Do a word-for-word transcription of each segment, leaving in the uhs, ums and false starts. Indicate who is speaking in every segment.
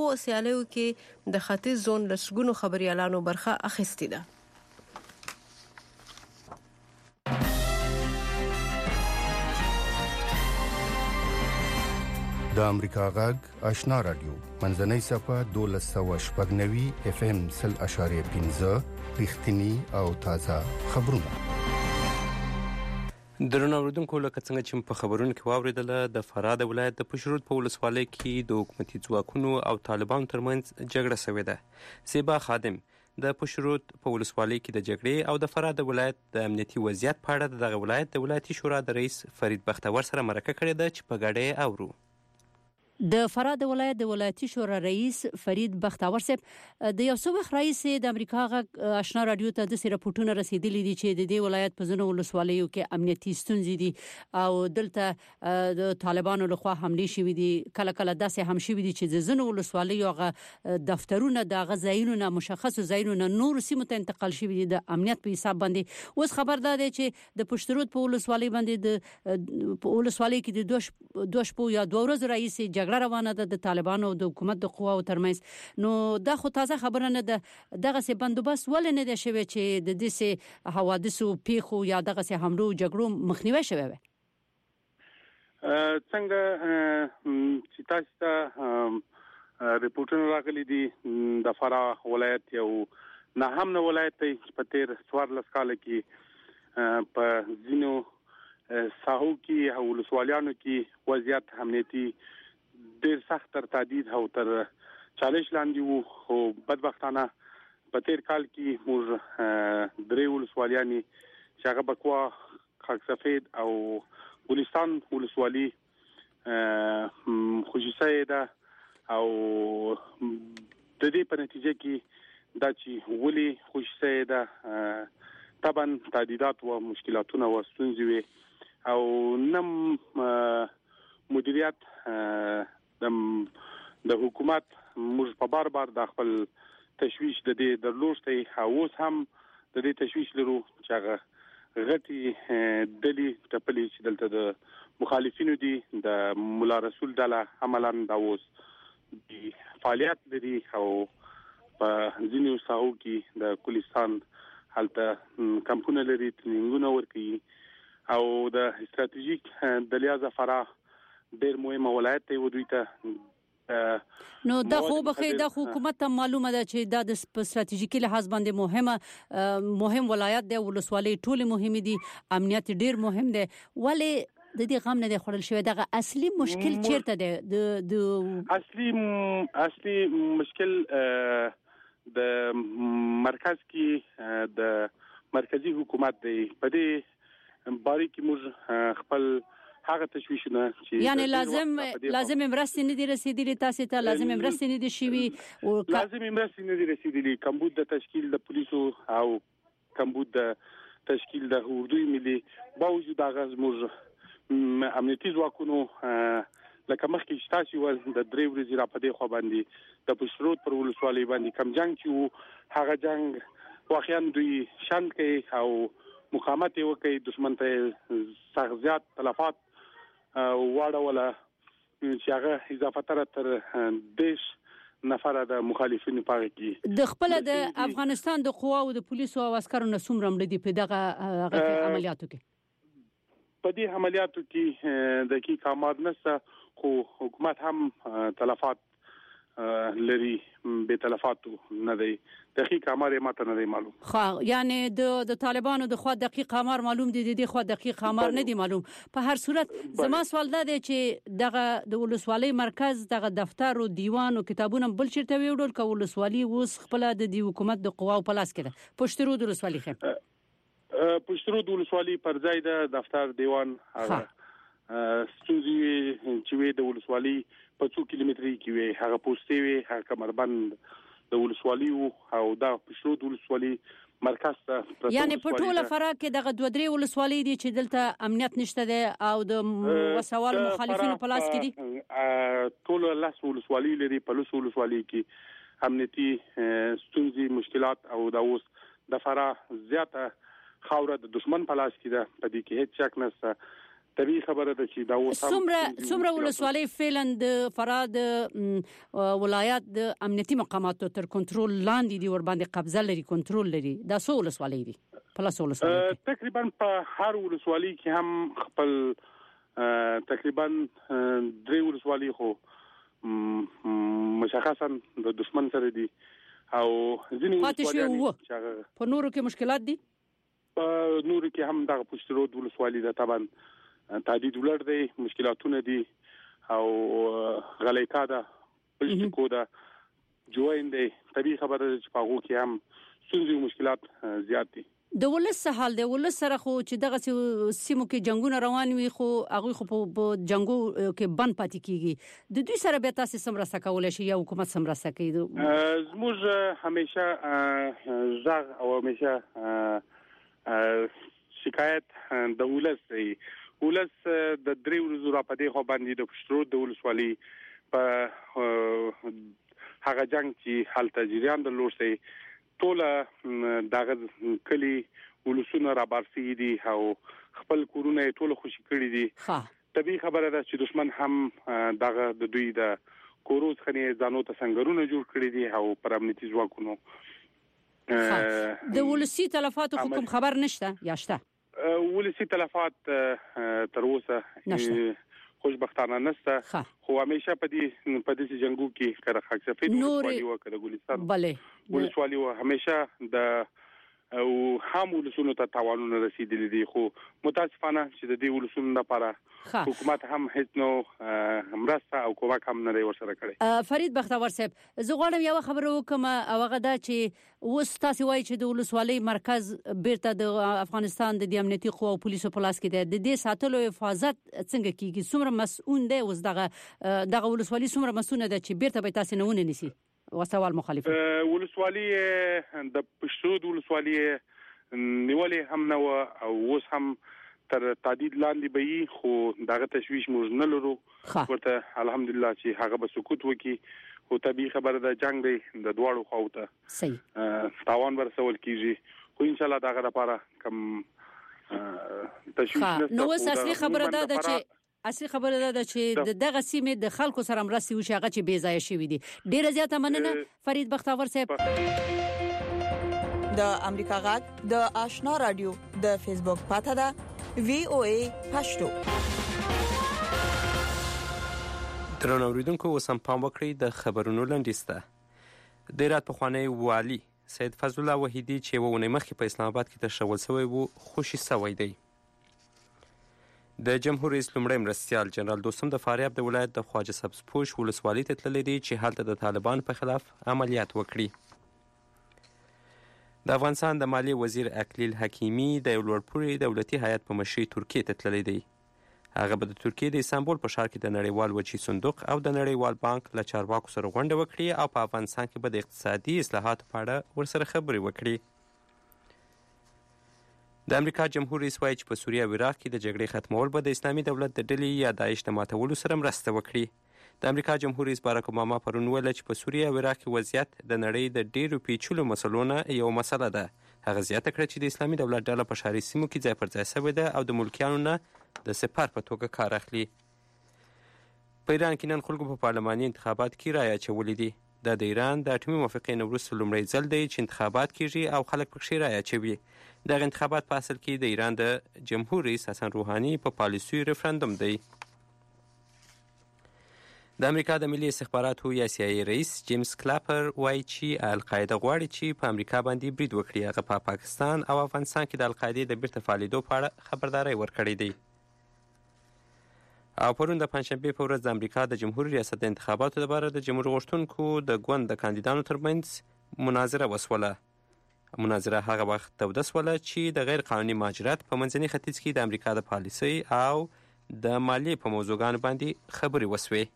Speaker 1: دغه سیالیو کې د ختیځ زون لسګونو خبريالانو برخه اخیستې ده.
Speaker 2: د امریکا غږ آشنا رادیو منځنۍ صفه دولس سوه شپږ نوي اف ام سل اشاریه پنځه رښتینی او تازه خبرونه.
Speaker 3: درنو اوریدونکو لکه څنګه چې په خبرونو کې واوریدله د فراه د ولایت د پشرود په ولسوالۍ کې د حکومتي ځواکونو او طالبانو ترمنځ جګړه شوې ده. زیبا خادم د پشرود په ولسوالۍ کې د جګړې او د فراه د ولایت د امنیتي وضعیت په اړه دغه ولایت د ولایتي شورا د رئیس فرید بختور سره مرکه کړې ده چې په ګډه یې اورو.
Speaker 4: د فراه د ولایت د ولایتي شورا رئیس فرید بختور صاحب د یو څو وخت رئیس د امریکا غږ آشنا رادیو ته د راپورټونه رسیدلي دي چې د دې ولایت په ځینو ولسوالیو کې امنیتي ستونزې دي او دلته د طالبانو لخوا حملې شوې دي. کله کله داسې هم شوې دي چې د ځینو ولسوالیو غ دفترونه د غځایونو مشخص ځایونو نور سیمو ته انتقال شوې دي د امنیت په حساب باندې. اوس خبر ده چې د پشترود په ولسوالۍ باندې د ولسوالۍ کې د دوه دوه شپو یا دوه ورځې رئیس جګړه روانه ده د طالبانو او د حکومت د قواو ترمنځ. نو دا خو تازه خبره نه ده. دغه سه بندوبست ولې نه ده شوی چې د دې سه حوادثو پیښو یا دغه سه حملو جګړو مخنیوي شوی وي؟
Speaker 5: څنګه چې تاسو ته ریپورټونه راغلي دي د فراه ولایت یو نه هم نه ولایت په تیر څوارلس کال کې په ځینو ساحو کې او ولسوالیانو کې وضعیت امنیتي ډېر سخت تر تهدید او تر چالش لاندې وو. خو بدبختانه په تیر کال کې موږ درې ولسوالیانې چې هغه بکوا خاک سفید او ګلستان ولسوالي خوشیسه ده او د دې په نتیجه کې دا چې ولي خوشیسه ده طبعا تهدیدات او مشکلاتونه او ستونزې وي او نم مدیریت د د حکومت موږ په بار بار د خپل تشویش د دې درلوشته او اوس هم د دې تشویش لرو چې هغه غټي دلی ټپلي چې دلته د مخالفینو دي د مولا رسول ډله عملاً دا اوس د فعالیت لري او په ځینو ساحو کې د کولیستان هلته کمپونه لري ترنینګونه ورکوي او د استراتیژیک د لیازه فراه ډېر مهمه ولایت دی و دوی ته.
Speaker 4: نو دا خو به د حکومت ته معلومه ده چې دا د استراتیژیکي لحاظ باندې مهمه مهم ولایت دی. ولسوالۍ ټول مهمه دي، امنیت ډېر مهم دی. ولی د دې غم نه دی خورل شوی؟ دغه اصلي مشکل چیرته دی؟ د د
Speaker 5: اصلي اصلي مشکل د مرکز کې د مرکزی حکومت دی. په دې باره کې موږ خپل هغه تشویشونه چې
Speaker 4: یعنی لازم لازم مرستې نه دي رسیدلې تاسو ته؟ لازم مرستې نه دي شوي
Speaker 5: او لازم مرستې نه دي رسیدلې. کمبود د تشکیل د پولیسو او کمبود د تشکیل د اردوی ملي باوجود هغه موږ امنیتي ځواکونو لکه مخکې تاسو ول د درې ورځې را پدې خو باندې د پشرود پر ولسوالۍ باندې کم جنگ چې هغه جنگ واقعا دوی شان کوي او مقاومت وکړي، دشمن ته سخت زیات تلفات واړه ولا چې هغه اضافه تر تر دیش نفر د مخالفینو پاره کې
Speaker 4: د خپل د افغانستان د قواو د پولیسو او عسکرو نسوم رمړي دي په دغه عملیاتو کې.
Speaker 5: په دې عملیاتو کې د کی کاماد نسه خو حکومت هم تلفات لري، به تلفاتو نه دی. دقیق امر ماته نه دی معلوم.
Speaker 4: خو یعنی د د طالبانو د خو دقیق امر معلوم دي، د خو دقیق امر نه دی معلوم. په هر صورت زما سوال دا دی چې دغه د ولسوالۍ مرکز دغه دفتر او دیوان او کتابونه بل چیرته ویډول ک ولسوالۍ اوس خپل د دی حکومت د قواو په لاس کې ده. پشترود ولسوالۍ خې
Speaker 5: پشترود ولسوالۍ پر ځای د دفتر دیوان هغه ستونزې چې وي د ولسوالۍ په څو کیلومتري کې وي هغه پوسټي وي هغه کمربند د ولسوالۍ او دا پشرود ولسوالۍ مرکز ته
Speaker 4: یعنی په ټوله فراه کې دغه دوه درې ولسوالۍ دي چې دلته امنیت نشته دی او د وسوال مخالفینو په لاس کې دي.
Speaker 5: ټول لاس ولسوالۍ لري، په لوس ولسوالۍ کې امنیتي ستونزې مشکلات او دا اوس د فراه زیاته خاوره د دشمن په لاس کې ده. په دې کې هیڅ شک نشته. طبيعي خبره ده چې دا اوس
Speaker 4: څومره څومره ولسوالۍ فعلا د فراد ولایت د امنیتي مقاماتو تر کنټرول لاندې دي ور باندې قبضه لري کنټرول لري دا څو ولسوالۍ دي پلاس ولسوالۍ
Speaker 5: تقریبا په هر ولسوالۍ کې هم خپل تقریبا درې ولسوالۍ خو مشخصا د دشمن سره دي او ځینې ولسوالۍ
Speaker 4: په نورو کې مشکلات دي
Speaker 5: په نورو کې هم د پښترود ولسوالۍ د طبعا تعدید ولر دي مشکلاتونه دي او غلیکا ده پښتکو ده جوین دي طبيعي خبره چې په هغه کې هم څنګه مشکلات زیات دي
Speaker 4: د ولس حال د ولس سره خو چې دغه سیمو کې جنگونه روان وي خو هغه خو په جنگو کې بند پاتې کیږي د دوی سره به تاسو سمرسته کولای شي یا حکومت سمرسته کوي
Speaker 5: زموږ همیشه ځاغ او همیشه شکایت د ولس دی ولس د درې ورځې را پدې خو باندې د پښترو د ولسوالۍ په هغه جنگ چې حالت جریان د لورسي ټول دغه کلی ولسونه را بارسي دي او خپل کورونه ټول خوشي کړی دي طبيعي خبره ده چې دشمن هم دغه د دوی د کوروز خني ځانو ته څنګهونه جوړ کړی دي او پر امنیتي ځواکونو
Speaker 4: د ولسی تلفات حکومت خبر نشته یا شته
Speaker 5: ولسی تلفات تر اوسه خوشبختانه نسته خو همیشه په دې په دې جنگو کې کړه خاص سفید ولسوالۍ او کړه ګلستان
Speaker 4: بله
Speaker 5: ولسوالۍ همیشه د او هم ولسونو ته تاوانونه رسیدلي دي خو متاسفانه چې د دې ولسونو لپاره حکومت هم هیڅ نو مرسته او کومک هم نه ورسره کړی
Speaker 4: فرید بختور صاحب زه غواړم یو خبره وکم او هغه دا چې اوس تاسو وایي چې د ولسوالۍ مرکز بیرته د افغانستان د امنیتي قوا او پولیسو په لاس کې دی د دې ساتلو حفاظت څنګه کیږي څومره مسؤل دی اوس دغه دغه ولسوالۍ څومره مسؤل ده چې بیرته به تاسو نه ونه نسی وسوال مخالف
Speaker 5: ولسوالۍ د پښتو ولسوالۍ نیولې هم نو او اوس هم تر تعدید لاندې به خو دغه تشويش موږ نه لرو ورته الحمدلله چې هغه به سکوت وکي او طبيعي خبره ده جنگ دی د دواړو خواته
Speaker 4: صحیح
Speaker 5: تاوان ورسول کیږي خو ان شاء الله دغه لپاره کم تشويش نه
Speaker 4: نو اوس اصلي خبره ده چې اصلي خبره ده چې دغه سیمه د خلکو سره مرستي وشي هغه چې بې ځای شوی دي ډیره زیاته مننه فرید بختور صاحب
Speaker 6: د امریکا غږ د آشنا رادیو د فیسبوک پاته ده وی او ای پښتو
Speaker 3: درنو اوریدونکو وسم پام وکړئ د خبرونو لنډیسته د رات په خوانی والی سید فضل الله وحیدی چې وونه مخکې په اسلام آباد کې تشول شوی وو خوشي سوی دی د جمهور رئیس لومړی مرستیال جنرال دوستم د فاریاب د ولایت د خواجه سبزپوش ولسوالۍ ته تللی دی چې هلته د طالبان په خلاف عملیات وکړي د افغانستان د مالیې وزیر اکلیل حکیمی د لوړپوړي دولتي هیئت په مشرۍ ترکیې ته تللی دی هغه به د ترکیې د استانبول په ښار کې د نړیوال وچی صندوق او د نړیوال بانک له چارواکو سره غونډه وکړي او په افغانستان کې به د اقتصادي اصلاحاتو په اړه ورسره خبرې وکړي د امریکا جمهور رئیس وایي چې په سوریه او عراق کې د جګړې ختمول به د اسلامي دولت د ډلې یا داعش د ماتولو سره مرسته وکړي د امریکا جمهور رئیس باراک اوباما پرون ویل چې په سوریه او عراق کې وضعیت د نړۍ د ډېرو پیچلو مسلو نه یو مسله ده هغه زیاته کړه چې د اسلامي دولت ډله په ښاري سیمو کې ځای پر ځای شوې ده او د ملکیانو نه د سپر په توګه کار اخلي په ایران کې نن خلکو په پارلماني انتخابات کې رایه اچولې دي دا د ایران د اټومي موافقې نه وروسته لومړی ځل دی چې انتخابات کیږي او خلک پکې رایه اچوي دغه انتخابات په اصل کې د ایران د جمهور رئیس حسن روحاني په پالیسیو ریفرندوم دی د امریکا د ملي استخباراتو یا سی آی ای رئیس جیمز کلاپر وایي چې القاعده غواړي چې په امریکا باندې برید وکړي هغه په پاکستان او افغانستان کې د القاعدې د بیرته فعالیدو په اړه خبرداری ورکړی دی او پرون د پنځشنبې په ورځ د امریکا د جمهور ریاست د انتخاباتو لپاره د جمهور غوښتونکو د ګوند د کاندیدانو ترمنځ مناظره وسوله مناظره هغه وخت توده سوله چې د غیر قانوني مهاجرت په منځني ختیځ کې د امریکا د پالیسۍ او د مالیې په موضوعګانو باندې خبرې وسوې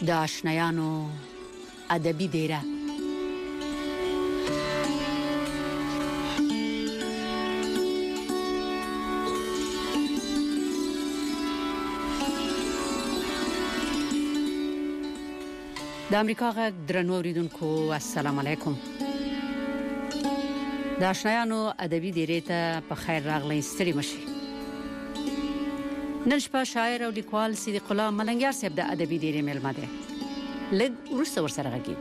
Speaker 4: د آشنایانو ادبي دیره. د امریکا غږ درنو اوریدونکو السلام علیکم. د آشنایانو ادبي دیره ته په خیر راغلی. ستړي مشي. نن شپه شاعر او لیکوال صدیق الله ملنګیار صاحب د ادبي دیره مېلمه دی. لږ وروسته ورسره غږیږو.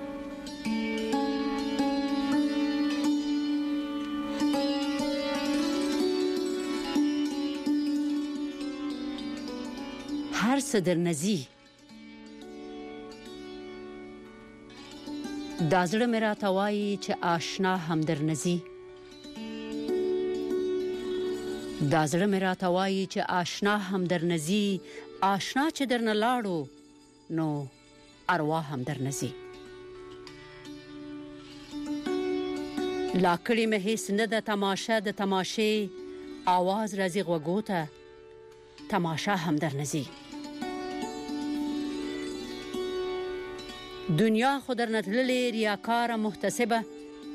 Speaker 4: هر څه در نزي دا زړه مې راته وایي چې آشنا هم در نزي. دا زړه مې راته وایي چې آشنا هم در نزي. آشنا چې در نه لاړو نو ارواح هم در نزي. لا کړي مې هیڅ نه د تماشه د تماشې आवाज راځي غوږو ته. تماشا هم در نزي. دنیا خود در نتللی ریاکار محتسبه.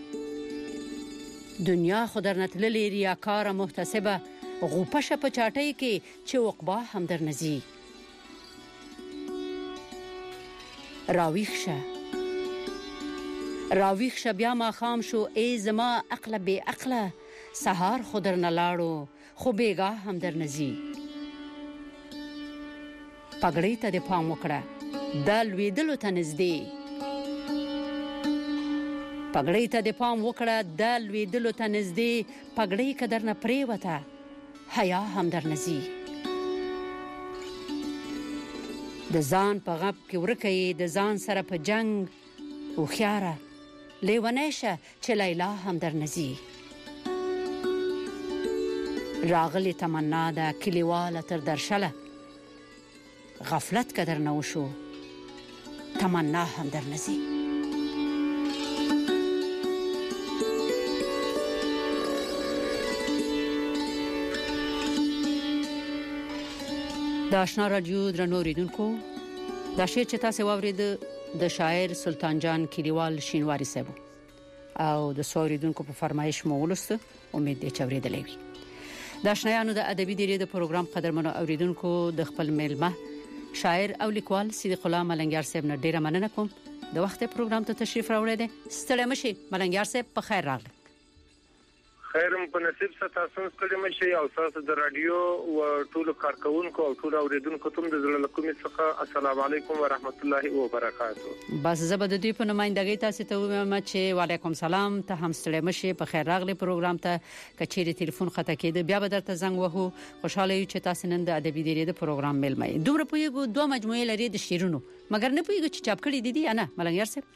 Speaker 4: دنیا خود در نتللی ریاکار محتسبه. غوپشه په چاټۍ کې چې عقبا هم در نزي. راویښ شه راویښ شه بیا ما خام شو ای زما عقل بی عقله. سهار خود در نلاړو خو بیګا هم در نزي. پګړې ته د پام وکړه د لویدلو ته نږدې. پګړې ته د پام وکړه د لویدلو ته نږدې. پګړې کدر نه پریوته حیا هم در نزي. د ځان په غب کې ورکه د ځان سره په جنگ. هوښیاره لیونی شه چې لیلا هم در نزي. راغلی تمنا ده کلیواله تر درشله. غفلت کدر نه وشو تمنا هم در نزي. د آشنا رادیو درنو اوریدونکو دا شعر چې تاسو واورید د شاعر سلطان جان کلیوال شینواری صاحب او د اوریدونکو په فرمایش مو ولسته. امید دې چې اوریدلې وي. د آشنایانو د ادبي دیره د پروګرام قدرمنو اوریدونکو د خپل میلمه شاعر او لیکوال صدیق الله ملنګیار صاحب نه ډیره مننه کوم. د وخت پروګرام ته تشریف راوړی دی. ستړي مشي ملنګیار صاحب په خیر راغلی.
Speaker 7: خیرم په نصیب ست تاسو ستړي مشي او تاسو د رادیو او ټول کارکونکو او ټول اوریدونکو ته د زړه له کومې څخه السلام علیکم ورحمت الله وبرکاتہ.
Speaker 4: بس زبد دوی په نمائندګۍ تاسو ته وایم چې وعلیکم سلام. ته هم ستړي مشي په خیر راغلی. پروګرام ته کچېری ټلیفون خطا کېده بیا به درته زنګ وهو. خوشاله یو چې تاسو نن د ادبي دیره د پروګرام مېلمه یې. دومره پویګو دوه مجموعې لري د شیرونو مګر نه پویګو چې چاپ کړی دي دي نه ملنګیار صاحب.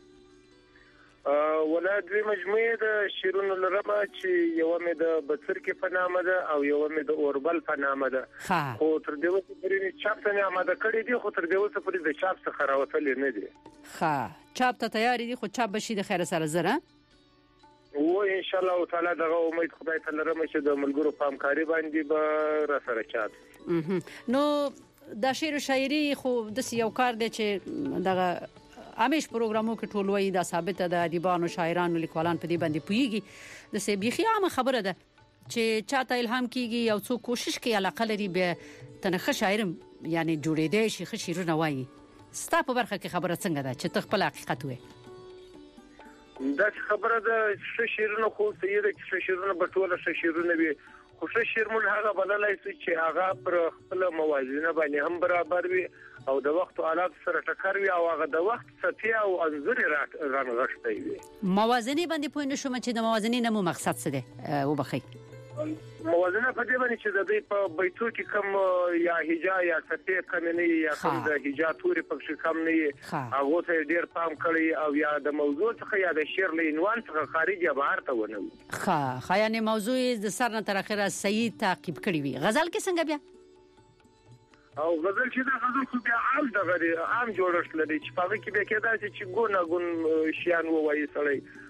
Speaker 7: ولا دوی مجموعه د شیرونو لرمه چې یو مې د بڅر کې په نامه ده او یو مې د اوربل په نامه ده. خو تر دې وخت پورې چاپ ته آماده کړی دي خو تر دې وخت پورې د چاپ څخه راوتل نه دي.
Speaker 4: ها چاپ ته تیار دي خو چاپ بشي د خیر سره زره
Speaker 7: و ان شاء الله تعالی دغه امید خدای ته لرم چې د ملګرو په همکاري باندې به را سره چاپ.
Speaker 4: نو د شعر او شاعري خو د یو کار دی چې دغه امیش پروګرامو کې ټولوي دا ثابت ده. ادیبانو شاعرانو لیکوالان په دې باندې پويږي. د سه بيخي عامه خبره ده چې چاته الهام کیږي او څو کوشش کوي علاقه لري به تنخ شاعر یعنی جوړېدې شي خشیرونه وایي. ستا په برخه کې خبره څنګه ده چې ته خپل حقیقت وې؟
Speaker 7: دا خبره ده چې شیرونه خو سیده چې شیرونه بټوله شیرونه وي خو شیرمن هغه بللای چې هغه پر خپل موازینه باندې هم برابر وي او د وخت او حالات سره ټکر وي او هغه د وخت سطحي او انځوري رانغښتي وي.
Speaker 4: موازنه باندې پوه نشم چې د موازنې نه مو مقصد څه دی وبخي.
Speaker 7: موازنه په دې باندې چې د دې په بیتو کې کم یا هجا یا سطحي کم نه یا کم د هجا توري پکې کم نه هغه ته ډیر پام کړی او یا د موضوع څخه یا د شعر له عنوان څخه خارج یا بهر ته ونه.
Speaker 4: ښه خیانه موضوع د سر نه تر اخره صحیح تعقیب کړی وي. غزل کې څنګه بیا
Speaker 7: او غزل چې دا غزل خو بیا عام دغه عام جوړښت لري چې په کې به کېدای چې ګونه ګون شیان وایي سړی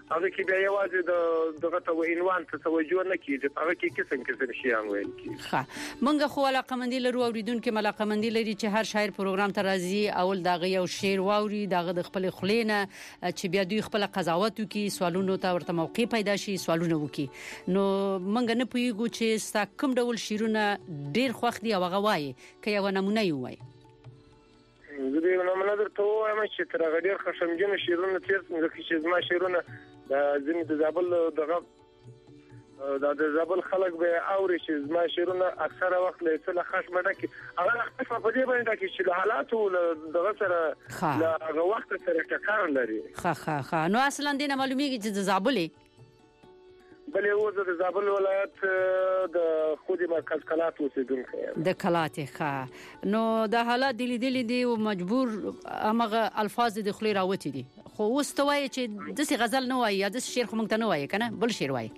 Speaker 7: هغه کې بیا یوازې د دغه ته عنوان ته توجه نه کیږي، هغه کې قسم قسم شیان ویل کیږي.
Speaker 4: ښه، مونږ خو علاقمندي لرو، اوریدونکو علاقمندي لري چې هر شاعر پروګرام ته راځي، اول دغه یو شعر واوري، دغه د خپل خلینه چې بیا دوی خپل قضاوت وکي، سوالونو ته ورته موقع پیدا شي، سوالونه وکي. نو مونږ نه پوهیږو چې ستا کوم ډول شعرونه ډیر خوښ دي او هغه وایي، که یو نمونه یې وایي.
Speaker 7: زه به نمونه درته وایم چې تر هغه ډیر خشمجن شعرونه تیر څنګه چې زما شعرونه د ځینې د زابل دغه د زابل خلک به اوري چې زما شعرونه اکثره وخت له څه خشم ډکه هغه خشم په دې باندې کې چې حالاتو دغه سره له هغه وخت سره ټکر لري.
Speaker 4: ښه ښه ښه. نو اصلا دې نه معلومیږي چې د زابلې
Speaker 7: بلې و د زابل ولایت د خودي مرکز کلات اوسیدونکی
Speaker 4: د کلات. ښه، نو د حالات د لیدلې دی او مجبور امغه الفاظ د خلی راوتی دي، خو اوس ته وایي چې د څه غزل نه وایي یا د شعر خو مونږ ته نه وایي کنه، بل شعر وایي.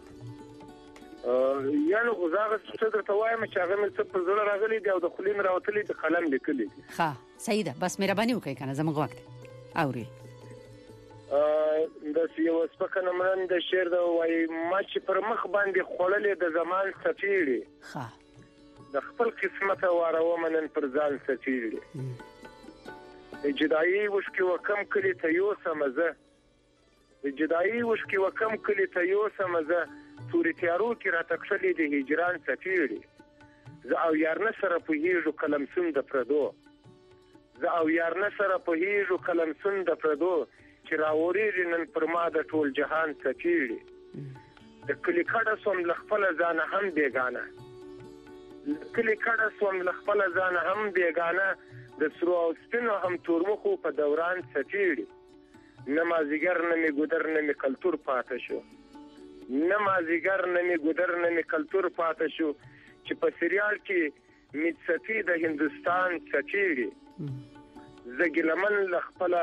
Speaker 7: یعنی غزاغه څه درته وایم چې هغه مې څه په زړه راغلي دی او د خلی مې راوتلي د قلم لیکلي دي.
Speaker 4: ښه، صحیح ده، بس مهرباني وکړئ کنه زموږ وخت اوري.
Speaker 7: د یو سپکه نمرن د شعر د وای ما چې پر مخ باندې خړلې د زمان سفیری.
Speaker 4: ښه،
Speaker 7: د خپل قسمت واره ومنن پر ځان سفیری. جدایي وشکي وکم کلی ته یو سمزه، جدایي وشکي وکم کلی ته یو سمزه، توري تیارو کې را تکشلې د هجران سفیری. زه او یار نه سره په هیجو کلم سن د پردو، زه او یار نه سره په هیجو کلم سن د پردو، چې راوري نن پر ما د ټول جهان سفیری. د کلی کډه سوم لخپل ځان هم بیگانه، کلی کډه سوم لخپل ځان هم بیگانه، د سرو او سپینو هم تورمخو په دوران سفیری. نه مازیګر نه می ګودر نه می کلتور پاتې شو، نه مازیګر نه می ګودر نه می کلتور پاتې شو، چې په سریال کې می صفی د هندستان سفیری. زګلمن لخپل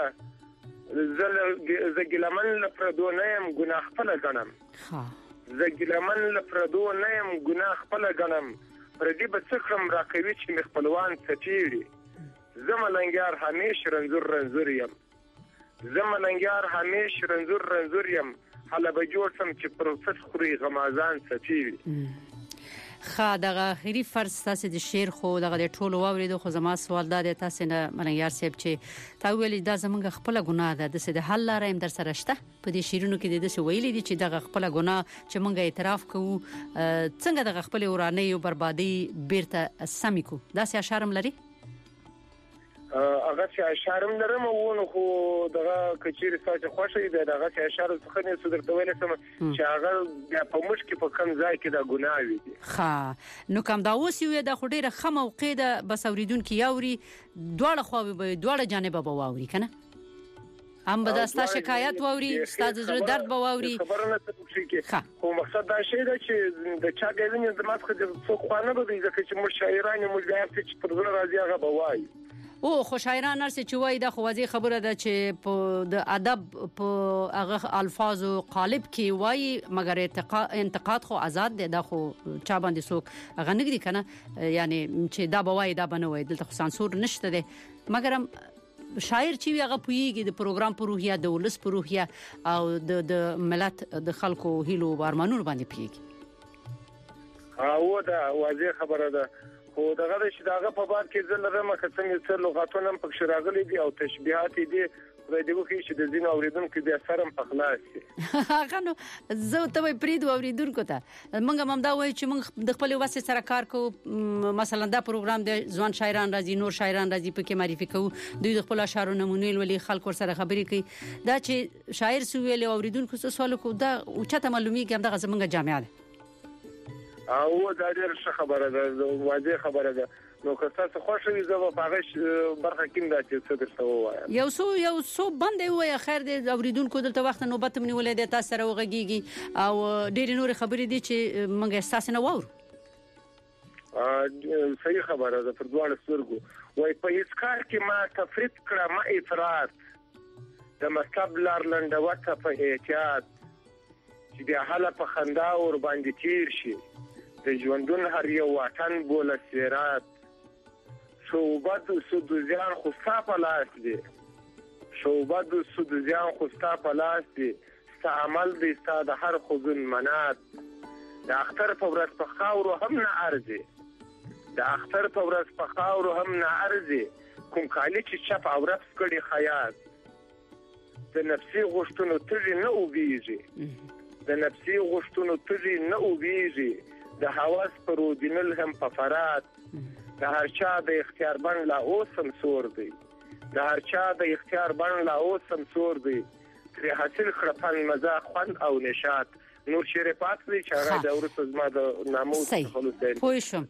Speaker 7: زګلمن لپردو نیم ګناه خپل غنم، زګلمن لپردو نیم ګناه خپل غنم، پر دې به څخم راکوي چې مخپلوان سفیری. زملنګار همیش رنزور رنزور یم، زملنګار همیش رنزور رنزور یم، حالا به جوړ سم چې پروسس خوري غمازان سفیری.
Speaker 4: ښه، دغه اخري فرض تاسو د شعر خو دغه د ټولو واوریدو، خو زما سوال دا دی تاسو نه ملنګار صاحب چې تا ویلي دا زمونږ خپل ګناه ده، د څه د حل لاره هم در سره شته په دې شعرونو کې د څه ویلي دي چې دغه خپل ګناه چې مونږ اعتراف کوو، څنګه دغه خپل ورانه او بربادي بیرته سمې کو، دا څه اشاره لري؟
Speaker 7: هغه چې اشاره لرم ونه خو دغه کچیر ساته خوشی دی، دغه چې اشاره څخه نه څه درته ویل سم چې هغه په مش کې په کم ځای کې دا ګناه وي.
Speaker 4: ښه، نو کوم دا اوس یو د خډيره خمه موقع ده، بس اوریدونکو یاوري دواړه خو به دواړه جانب به واوري کنه، هم به دا ستا شکایت واوري، ستا د زړه درد به واوري.
Speaker 7: خبرونه څه خو مقصد دا شی ده چې د چا غوښنه د ماسخه د څوک خوانه به ځکه چې مو شاعرانه مو ځای چې پر زړه راځي هغه به وایي.
Speaker 4: او خو شاعران نرسه چې وای دا خو واځي خبره ده چې په د ادب په هغه الفاظو قالب کې وای، مګر انتقاد خو آزاد دی، دا خو چا باندې څوک هغه نګدي کنه، یعنی چې دا به وای دا بنه وای، دلته خو سانسور نشته دی. مګر شاعر چې هغه پویږي د پروګرام په روحیه، د ولس په روحیه او د د ملت د خلکو هیلو او ارمانونو باندې پیږي.
Speaker 7: او دا واځي خبره ده، خو دغه چې داغه په باب کې زلرمه کڅنګ څه لغاتونه هم پکښ راغلي دي او تشبيهات دي، خدای دې وکړي چې د زین اوریدونکو بیا سره په خلاص شي.
Speaker 4: هغه نو زه ته وای پریدو اوریدونکو ته موږ هم دا وای چې موږ د خپل واسه سره کار کوو، مثلا دا پروګرام د ځوان شاعران راځي، نور شاعران راځي، په کې معرفي کوو، دوی د خپل اشعار نمونه ولې خلکو سره خبرې کوي. دا چې شاعر سو ویل اوریدونکو څه سوال کو، دا او چاته معلومیږي هم دغه زمونږ جامعه ده.
Speaker 7: او دا ډېر ښه خبره ده، واضح خبره ده. نو که تاسو خوښوي زه په هغه برخه کې دا چې څه درته وایم.
Speaker 4: یو څو یو څو باندې وای خیر دې اوریدونکو دلته وخت نوبت منی ولې د تاسو سره وغږیږي او ډېر نور خبرې دي چې موږ احساس نه وورو.
Speaker 7: ا صحیح خبره ده، پر دواړو سترګو وای په هیڅ کار کې ما تفرید کړه، ما افراط د مطلب لار لنډوته په احتیاط، چې بیا حاله په خندا ور باندې تیر شي، د ژوندون هر یو وطن بوله سیرات، شوبت و سودوزیان خوستا په لاس دی، شوبت و سودوزیان خوستا په لاس دی، ستا عمل دی ستا د هر خوځون منات د اختر په ورځ په خاورو هم نه ارزي د اختر په ورځ په خاورو هم نه ارزي کوم کالی چې چپ عورت کړي خیاط د نفسي غوښتنو تږي نه اوبېږي د نفسي غوښتنو تږي نه اوبېږي د هوس پر ودینل هم په فرات د هر چا د اختیار بڼ لا اوس هم سور دی د هر چا د اختیار بڼ لا اوس هم سور دی ترې حاصل کړه فن مزه خوند او نشاط نور شعر پات دی چې هغه د ورته زما د ناموس خلوص دی
Speaker 4: پوه شوم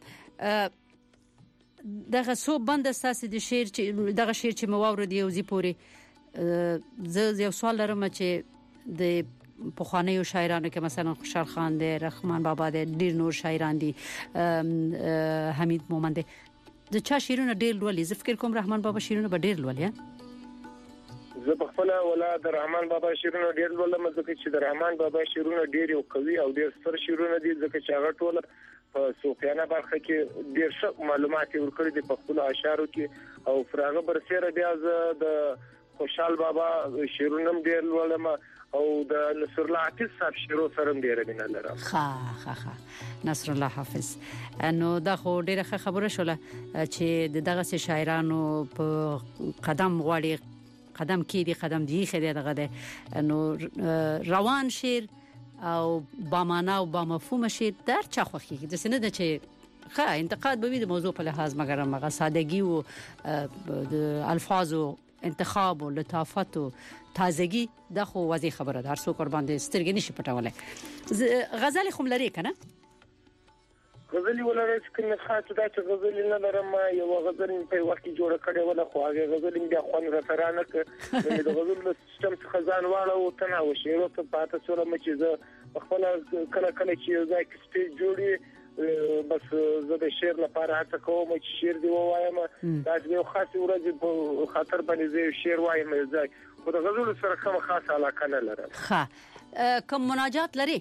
Speaker 4: دغه سو بند اساسي د شعر چې دغه شعر چې مواورد یو زی پوري زه یو سوال لرم چې د پخوانیو شاعرانو کې مثلا خوشحال خان دی رحمان بابا دی ډیر نور شاعران دي حمید مومند دی د چا شعرونه ډیر لولي زه فکر کوم رحمان بابا شعرونه به ډیر لولي
Speaker 7: زه په خپل ولا د رحمان بابا شعرونه ډیر لولم ځکه چې د رحمان بابا شعرونه ډیر یو قوي او ډیر ستر شعرونه دي ځکه چې هغه ټول په صوفیانه برخه کې ډیر ښه معلومات ورکړي دي په خپل اشعارو کې او فرغه برسره بیا د خوشحال بابا شعرونه ډیر لولم او د نصر الله حافظ صاحب شعرو سره ډیر مینه لرم
Speaker 4: ها ها ها نصر الله حافظ نو دا خو ډیره خبره شوله چې دغه شاعرانو په قدم غواړي قدم کې دي قدم دی خدای دغه ده نو روان شعر او با معنا او با مفهوم شعر در چا خوخي د سینه د چې ښه انتقاد به وي د موضوع په لحاظ مګر هغه سادهګي او د الفاظو انتخاب او لطافت او تازگی د خو واضح خبره ده هر څوک ور باندې سترګې نشي پټولای غزل خو لري کنه
Speaker 7: غزل ولر چې خاطر دا چې غزل نه لرم یو غزل په وخت کې جوړ کړي ولا خو هغه غزل بیا خون راترانه ک د غزل سیستم خزان واړه او تنه او شیرو ته پاته سره مچ زه خپل کله کله چې ځای کې سټیج جوړي بس زه د شعر لپاره هڅه کوم چې شعر دی وایم دا یو خاص ورځ په خاطر باندې زه شعر وایم ځای خو د غزل سره کوم خاص علاقه نه لرم
Speaker 4: ښه کوم مناجات لري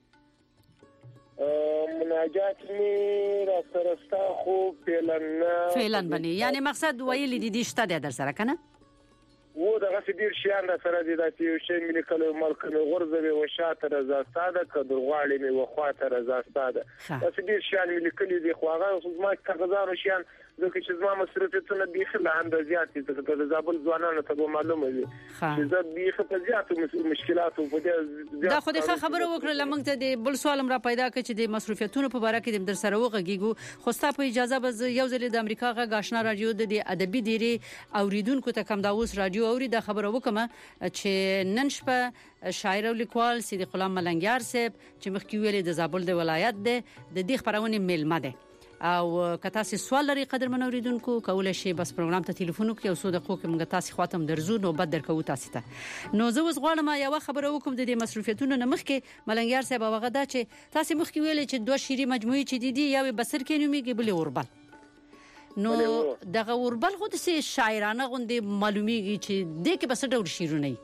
Speaker 7: مناجات می را سره ستا خو فعلن
Speaker 4: فعلن باندې یعنی مقصد ویل دي دي شته در سره کنه
Speaker 7: و دغه ډیر شیان سره دي چې یو شی ملي کله ملک نه غرزه و شاته رضا ستاده کډر غواړي می وخواته رضا ستاده دا ډیر شیان ملي کلی دي خو هغه ما کغزارو شیان ځکه چې زما مصرفیتونه بیخ له اندازې زیات دي ځکه د زابل ځوانانو ته معلومه دي چې زه بیخ په زیاتو مشکلاتو په دې
Speaker 4: دا خو د خبرو وکړه لمنګ ته د بل سوال را پیدا کړ چې د مصرفیتونو په اړه کې د در سره وغږیږو خو ستاسو په اجازه به یو ځل د امریکا غ آشنا رادیو د ادبي دیری اوریدونکو ته کم دا اوس رادیو اوري د خبرو وکم چې نن شپه شاعر او لیکوال صدیق الله ملنګیار صاحب چې مخکې ویلي د زابل د ولایت ده د دې خبرونه میلمه ده او کته سي سوال لري قدر منوریدونکو کولای شي بس پروګرام ته ټلیفون وکړي او سو دقیقو کې موږ تاسو خاطم درزو نو بد درکو تاسو ته نو زه وز غواړم یو خبره وکم د دې مصرفیتونو نه مخکې ملنګیار صاحب هغه دا چې تاسو مخکې ویلي چې دوه شيري مجموعي چې دي دي یو بسر کې نوميږي بل اوربل نو دغه اوربل خو د شاعرانه غوندې معلومیږي چې د کې بس ډول شیرونه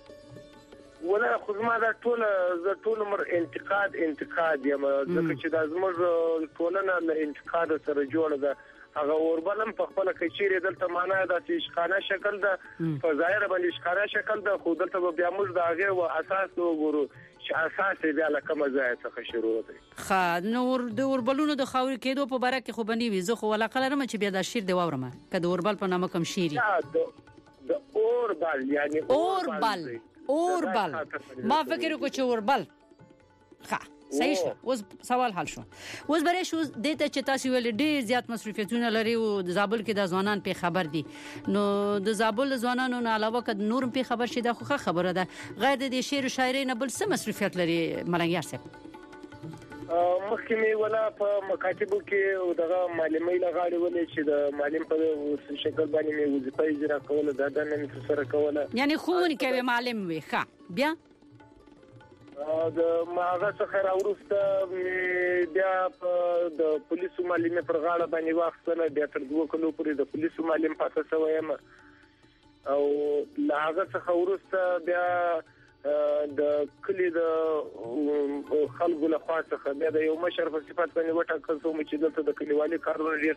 Speaker 7: ولا خو ما دا ټول ز ټول مر انتقاد انتقاد یم ځکه چې دا زموږ ټولنه له انتقاد سره جوړه ده هغه اوربلم په خپل کچيري دلته معنا ده چې اشخانه شکل ده په ظاهر باندې اشخانه شکل ده خو دلته بیا موږ دا هغه و اساس وګورو چې اساس بیا لکه مزه څخه شروع ده
Speaker 4: خا نور د اوربلونو د خاور کېدو په باره کې خو بنی وي زه خو ولا قلرم چې بیا دا شیر دی واورم کله اوربل په نامه کوم شيري
Speaker 7: د اوربل یعنی
Speaker 4: اوربل اوربل ما فکر کو چې اوربل ښه صحیح شو اوس سوال حل شو اوس برې شو د ته چې تاسو ول ډیر زیات مصرفیتونه لري او د زابل کې د ځوانان په خبر دي نو د زابل ځوانانو نه علاوه کد نور په خبر شي دا خو خبره ده غیر د شعر او شاعري نه بل څه مصرفیت لري ملنګیار صاحب
Speaker 7: مخکې می ولا په مکاتبو کې دغه معلمي لغاړي ولې چې د معلم په شکل باندې می وظیفه اجرا کوله دا د نن سره کوله
Speaker 4: یعنی خو کوي معلم وي ښه بیا
Speaker 7: د ماغه څخه راورسته بیا د پولیسو معلمه پر غاړه باندې واخصله بیا تر دوه کلو پورې د پولیسو معلم پاتې شوم او لاغه څخه ورسته بیا د کلی د خلکو له خوا څخه بیا د یو مشر په صفات باندې وټاکل شو چې دلته د کلیوالي کارونه لري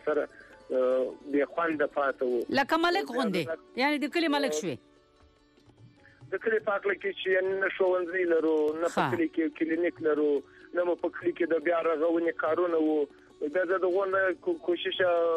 Speaker 7: سره د خوند پاتو
Speaker 4: لکه ملک غوندې یعنی د کلی ملک شوی
Speaker 7: د کلی پاک لکه چې نه شوونځي لرو نه په کلی کې کلینیک لرو نه په کلی کې د بیا رغونې کارونه وو دا د دغه کوشش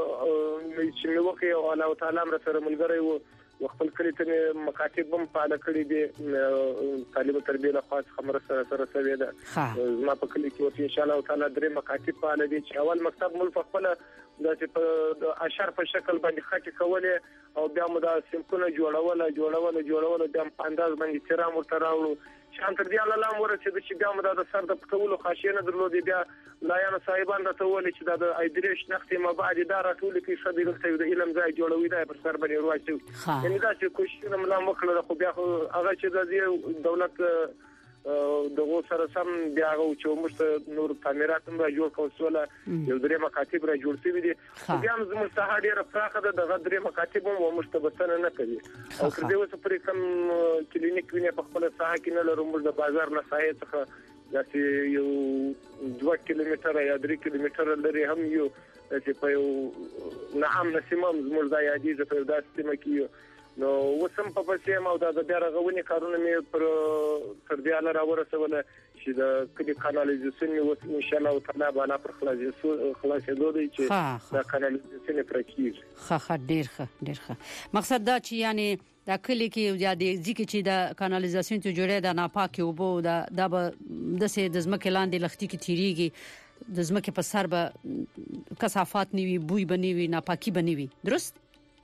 Speaker 7: چې مې وکړ او الله تعالی امر سره ملګری وو خپل کلی ته مکاتب هم فعال کړی دي طالب تربیه له خاص خبره سره سره سوي ده ما په کلی کې ان شاء الله تعالی درې مکاتب فعال دي چې اول مکتب مول په خپل د اشر په شکل باندې خټه کوله او بیا مو دا سیمکونه جوړول جوړول جوړول بیا په انداز باندې تیرام ورته راوړو شان تر دې الله لام ورته چې بیا مو دا سر د پټولو خاصینه درلودي بیا لایانو صاحبان راته ولې چې دا د ایدریش نختې ما بعد دا راټول کې شدي ورته د علم ځای جوړوي دا پر سر باندې ورواچو یعنی دا چې کوشش ملا مخله خو بیا هغه چې د دولت دغه سره سم بیا غو چې موږ نور تعمیرات هم را جوړ کوسوله یو درې مکاتب را جوړ شوي دي بیا هم زموږ ساحه ډیره پراخه ده دغه درې مکاتب هم موږ ته بسنه نه کوي او کله اوس پرې کوم کلینیک ویني په خپل ساحه کې نه لرو موږ د بازار نه ساحه څخه داسې یو دوه کیلومتره یا درې کیلومتره لري هم یو چې په یو نعم نسمم زموږ د یادې په داسې سیمه کې نو وسم په پسې ما د بیا رغونې کارونه مې پر تر دې اله راورسوله چې د کلی کانالیزاسیون مې ان شاء الله تعالی بالا پر خلاصې خلاصې دوی چې د کانالیزاسیون پر کېږي
Speaker 4: ښه ښه ډیر ښه ډیر ښه مقصد دا چې یعنی دا کلی کې یا د ځکه چې د کانالیزاسیون ته جوړه د ناپاکي او بو دا د د سه د زمکه لاندې لختي کې تیریږي د زمکه په سر به کثافات نیوي بوی بنوي ناپاکي بنوي درست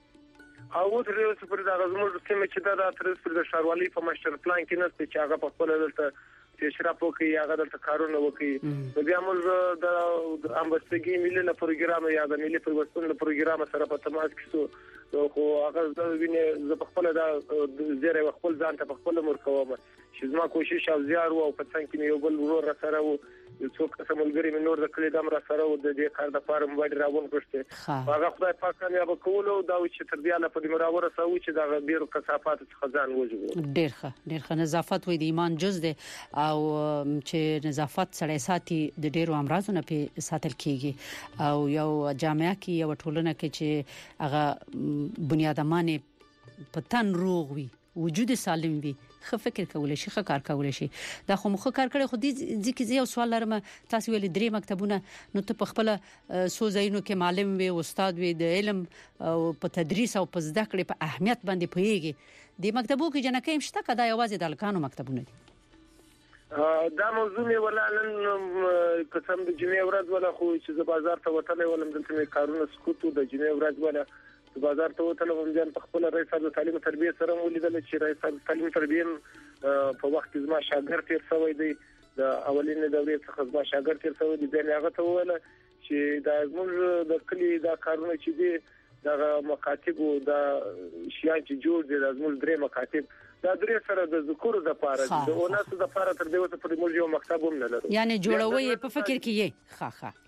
Speaker 7: او تر اوسه پر دا زموږ سیمه چې دا تر اوسه د ښاروالۍ په ماستر پلان کې نشته چې هغه په خپل دلته چې شراب وکي هغه دلته کارونه وکي بیا موږ د امبستګي ملي له پروګرام یا د ملي پروګرام له پروګرام سره په تماس کې سو خو هغه د وینې ز په خپل دا زیره خپل ځان ته په خپل مر کوم چې زما کوشش او زیار او په څنګه کې یو بل ورور سره وو یو څوک چې ملګری مې نور د کلی دم را سره و د دې کار د فارم باندې راوون کړته هغه خدای پاک کامیاب کولو دا چې تر بیا نه په دې مراوره سوي چې دا ډیرو کثافات څخه ځان وژغو
Speaker 4: ډیر ښه ډیر ښه نظافت وې د ایمان جز ده او چې نظافت سره ساتي د ډیرو امراضونو په ساتل کیږي او یو جامعه کې یو ټولنه کې چې هغه بنیادمانه په تن روغ وي وجود سالم وي خو فکر کولای شي خو کار کولای شي دا خو مخ کار کړي خو دې ځکه یو سوال لرم تاسو ویل درې مکتبونه نو ته په خپل سوزاینو کې معلم وي استاد وي د علم او په تدریس او په زده کړې په اهمیت باندې پوهیږي د مکتبو کې جنکه هم شته کدا یوازې د الکانو مکتبونه دي
Speaker 7: دا موضوع مې ولالن قسم د جمعې ورځ ولا خو چې د بازار ته وتلې ولم دلته کارونه سکوتو د جمعې ورځ ولا بازار ته وتل هم ځان په خپل رئیس د تعلیم تربیه سره ولیدل چې رئیس د تعلیم تربیه په وخت زما شاګرد تیر شوی دی د اولینې دورې څخه زما شاګرد تیر شوی دی بیا هغه ته وویل چې دا زموږ د کلی دا کارونه چې دي دا مکاتب او دا شیان چې جوړ دي د زموږ درې مکاتب دا درې سره د ذکر د پاره د اوناسو د پاره تر دې وته پر موږ یو مکتب هم نه لرو
Speaker 4: یعنی جوړوي په فکر کې یې ښه ښه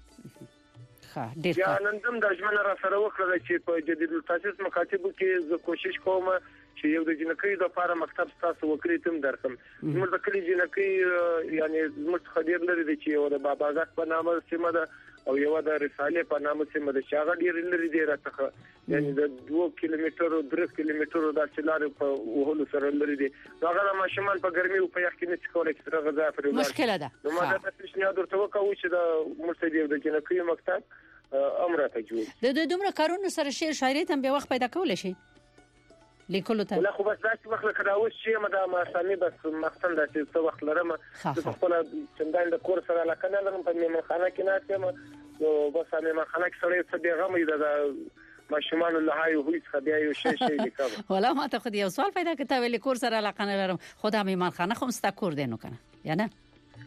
Speaker 7: یا نن هم د ژمنه را سره وکړه چې په جدید التاسیس مکاتبو کې زه کوشش کوم چې یو د جنکۍ د لپاره مکتب تاسو وکړی تم درکم موږ د کلی جنکۍ یعنی موږ خدیر لري چې یو د باباګات په نامه سیمه ده او یو د رساله په نامه سیمه ده چې هغه ډیر لري دی راته یعنی د دوه کیلومترو درې کیلومترو د چلار په وهلو سره لري دی هغه ماشومان په ګرمي او په یخ کې نه کولای چې هغه ځای پر
Speaker 4: مشکله ده
Speaker 7: نو ما دا تاسو ورته وکاو چې د مرتدی د جنکۍ مکتب امرته جوړ
Speaker 4: د دومره کارونو سره شعر شاعري ته به وخت پیدا کول شي لیکلو ته
Speaker 7: لا خو بس داسې وخت کراوس چې ما د ماسامي بس مختن داسې څو وخت لرم د خپل چندان د کور سره علاقه نه لرم په میمخانه کې نه یم نو بس میمخانه کې سره څه دی غمې د ماشومان له هاي هویس خدای یو شی شي لیکم
Speaker 4: ولا ما ته خو یو سوال پیدا کته ویل کور سره علاقه نه لرم خدا میمخانه خو مستا کور دینو کنه یا نه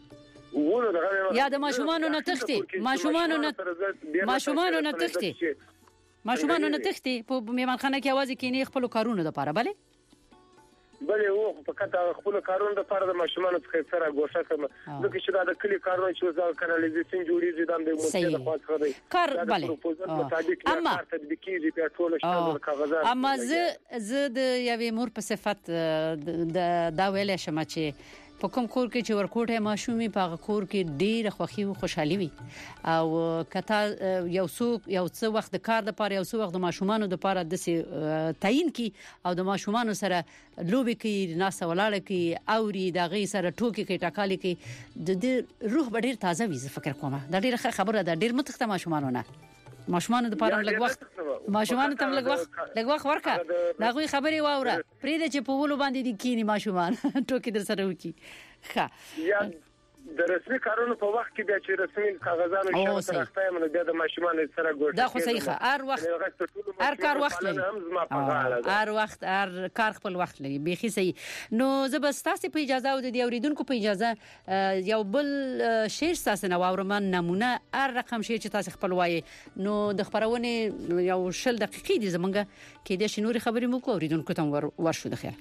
Speaker 4: یا د ماشومان نه تختی ماشومان نه ماشومان نه تختی ماشومان نه تختی په میمانخانه کې आवाज کینی خپل کارونه د پاره bale
Speaker 7: بلې وو فقط خپل کارونه د پاره د ماشومان څخه سره ګوښه کوم ځکه چې دا د کلی کارونه چې د کانالیزاسیون جوړیږي د موږ د خاص خدای
Speaker 4: کار bale اما
Speaker 7: تطبیقي دي په ټول شته کاغذات
Speaker 4: اما زه زه د یوې مور په صفت د دا ویل شم چې په کوم کور کې چې ورکوټه ماشومي په کور کې ډېر خوخي او خوشحالي وي او کته یو څوک یو څو وخت د کار لپاره یو څو وخت د ماشومانو لپاره د تعین کی او د ماشومانو سره لوبي کې ناسه ولاړه کې اوري د غي سره ټوکی کې ټاکالي کې د دې روح ډېر تازه وي زه فکر کوم دا ډېر خبره ده ډېر متخته ماشومانو نه ماشومان د پاره لږ وخت ماشومان ته لږ وخت لږ وخت ورکا دا غوي خبري واوره پرې د چې په ولو باندې دي کینی ماشومان ټوکی در سره وکي ښه
Speaker 7: یا د رسمي کارونو په وخت کې د چې رسمي کاغذانو شته ترخته منو د ماشومان سره ګورځي
Speaker 4: دا خو صحیح ښه هر وخت هر کار وخت لري هر وخت هر کار خپل وخت لري بيخي صحیح نو زه بس تاسو په اجازه او د اوریدونکو په اجازه یو بل شعر تاسو نو اورمن نمونه هر رقم شي چې تاسو خپل وایي نو د خبرونه یو شل دقیقې دي زمونږ کې د شنوري خبرې مو کو اوریدونکو ته ورشو د خیر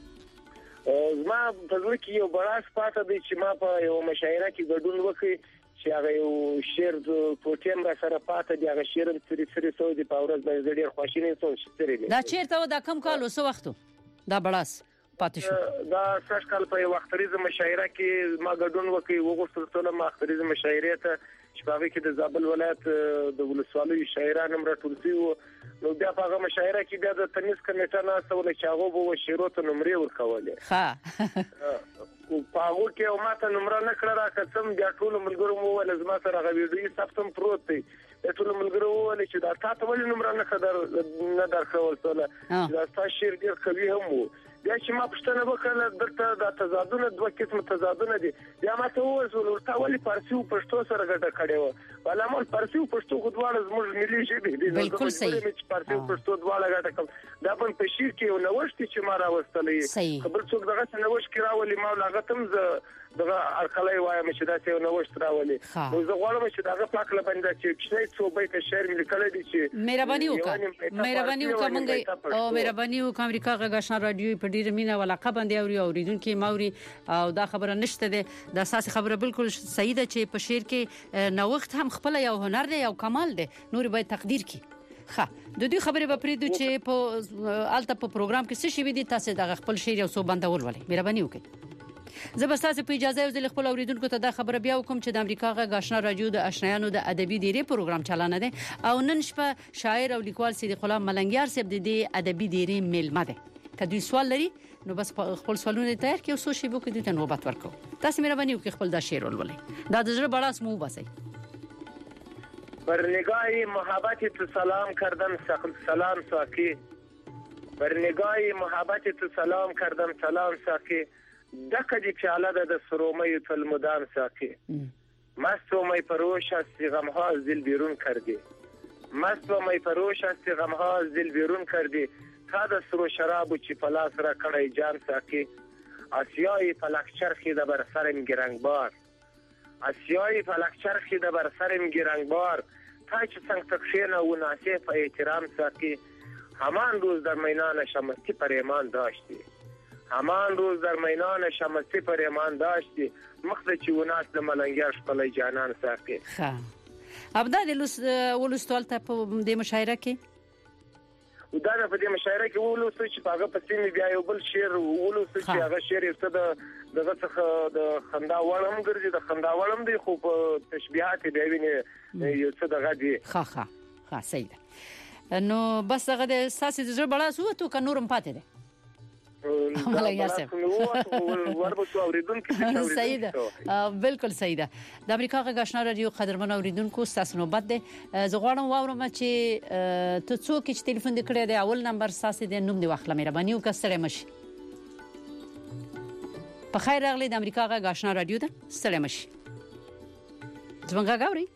Speaker 7: زما په ځل کې یو براس پاته دی چې ما په یو مشاعره کې ګډون وکړ چې هغه یو شعر په ټیم را سره پاته دی هغه شعر سری سری سو دی په ورځ باندې ډېر خوشاله سو شتري
Speaker 4: دا چیرته دا کم کال وسو وختو دا براس پاتې شو
Speaker 7: دا سږ کال په وختریزه مشاعره کې ما ګډون وکړ وګورم ټول ما وختریزه مشاعره ته چې په کې د زابل ولایت د ولسوالۍ شاعران هم راټول شوي نو بیا په هغه مشاعره کې بیا د تنیس کمیټه نه سوال چې هغه وو شیرو ته نمرې ورکولې
Speaker 4: ها
Speaker 7: په هغه کې او ماته نمره نه کړه راکڅم بیا ټول ملګرو مو ول زما سره هغه ویډیو ثبتم پروت دی ټول ملګرو ول چې دا تاسو ولې نمره نه خبر نه درکول سره دا تاسو شیر ډیر کوي هم وو بیا چې ما پښتنه وکړه درته د تضادونه دوه قسم تضادونه دي بیا ما ته وویل ورته ولې فارسی او پښتو سره ګډه کړې و ولامل فارسی او پښتو خو دواړه زموږ ملي ژبې دي
Speaker 4: بالکل صحیح
Speaker 7: چې فارسی او پښتو دواړه ګډه کوم دا په شیر کې یو نوښت چې ما راوستلې خبر څوک دغه نوښت کې راولي ما لاغتم ز دغه ارخلای وایم چې دا څه نوښت راولي نو زه غواړم چې دغه پاکله باندې چې کښې څو به ته شعر ملي کړی دي چې
Speaker 4: مهرباني وکړه مهرباني وکړه مونږ او مهرباني وکړه امریکا غږ رادیو په ډیره مینه ولا قبندې اوري اوریدونکو ماوري او دا خبره نشته ده د اساس خبره بالکل صحیح ده چې په شعر کې نوښت هم خپل یو هنر دی او کمال دی نور باید تقدیر کی ښه د دې خبره به پریدو چې په الته په پروګرام کې څه شي وي تاسو د خپل شعر یو څو بندول ولې مهرباني وکړئ زه به تاسو په اجازه یو ځل خپل اوریدونکو ته دا خبره بیا وکم چې د امریکا غږ آشنا رادیو د آشنایانو د ادبي ډیرې پروګرام چلانه دي او نن شپه شاعر او لیکوال صدیق الله ملنګیار صاحب د دې ادبي ډیرې میلمه ده کدی سوال لري نو بس خپل سوالونه تیار کړئ او سو شی بو کې د نوبت ورکو تاسو مهرباني وکړئ خپل دا شعر ولولئ دا د زړه بڑاس مو باسي
Speaker 7: بر نگاهی محبت تو سلام کردم سلام ساکی بر نگاهی محبت تو سلام کردم سلام ساکی دکه پیاله د سرومه تل مدام ساکی مست و می پروش است غمها از دل بیرون کردی مست و می پروش است غمها از دل بیرون کردی تا د سرو شرابو چې پلاس را کړی جان ساکی اسیای فلک چرخی د بر سرم گرنگبار اسیای فلک چرخی د بر سرم گرنگبار تا چې څنګه تکشینه و ناسه په احترام ساکی همان روز در میدان شمستی پر ایمان داشتی همان روز در میدان شمستی پر ایمان داشتی مخته چې وناس د ملنګیار خپل جانان ساکی
Speaker 4: ها ابدا د ولستوال ته په د مشاعره کې
Speaker 7: دا په دې مشاعره کې ولوسو چې هغه په سیمه بیا یو بل شعر ولوسو چې هغه شعر یې څه د دغه څخه د خندا وړم ګرځي د خندا وړم دی خو په تشبيهات دی ویني یو څه دغه دی
Speaker 4: ها ها ها صحیح نو بس هغه د ساسي د زړه بڑا سو ته ک نورم پاتې ده ملنګیار صاحب
Speaker 7: وربو اوریدونکو
Speaker 4: صحیح ده بالکل صحیح ده د امریکا غږ آشنا رادیو قدرمن اوریدونکو تاسو نوبت ده زه غواړم واورم چې ته څوک چې ټلیفون دې کړی دی اول نمبر تاسو دې نوم دی واخله مهرباني وکړئ ستړي مشي په خیر راغلی د امریکا غږ آشنا رادیو ده ستړي مشي څنګه غاوري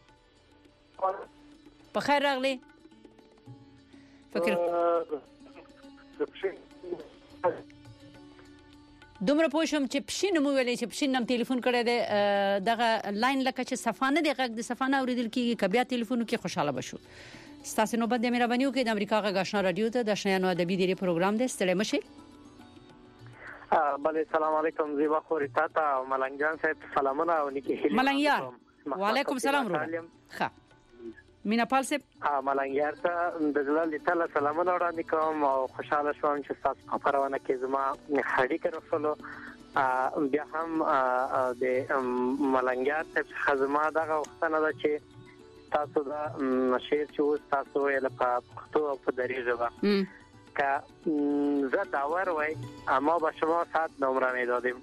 Speaker 4: په خیر راغلی فکر دومره پوښم چې پښین مو ویلې چې پښین نم ټلیفون کړی دی دغه لاین لکه چې صفانه دی غږ د صفانه اوریدل کیږي کبیا ټلیفون کې خوشاله بشو تاسو نو بده مهرباني وکړئ د امریکا غږ آشنا رادیو ته د آشنایانو ادبي ډیری پروګرام دی ستړي مشي
Speaker 8: بله سلام علیکم زیبا خوري تاته ملنګجان صاحب سلامونه او نیکی هیله
Speaker 4: ملنګیار وعلیکم السلام ورو ښه مینا پال صاحب
Speaker 8: ملنګیار ته د زړه تعالی سلامونه وړاندې کوم او خوشاله شوم چې تاسو په پرونه کې زما هډی کړو بیا هم د ملنګیار صاحب خزما دغه وختنه ده چې تاسو دا شعر چې اوس تاسو ویل په پښتو او په دري ژبه که زه داور وای اما با شما صد نمره میدادیم.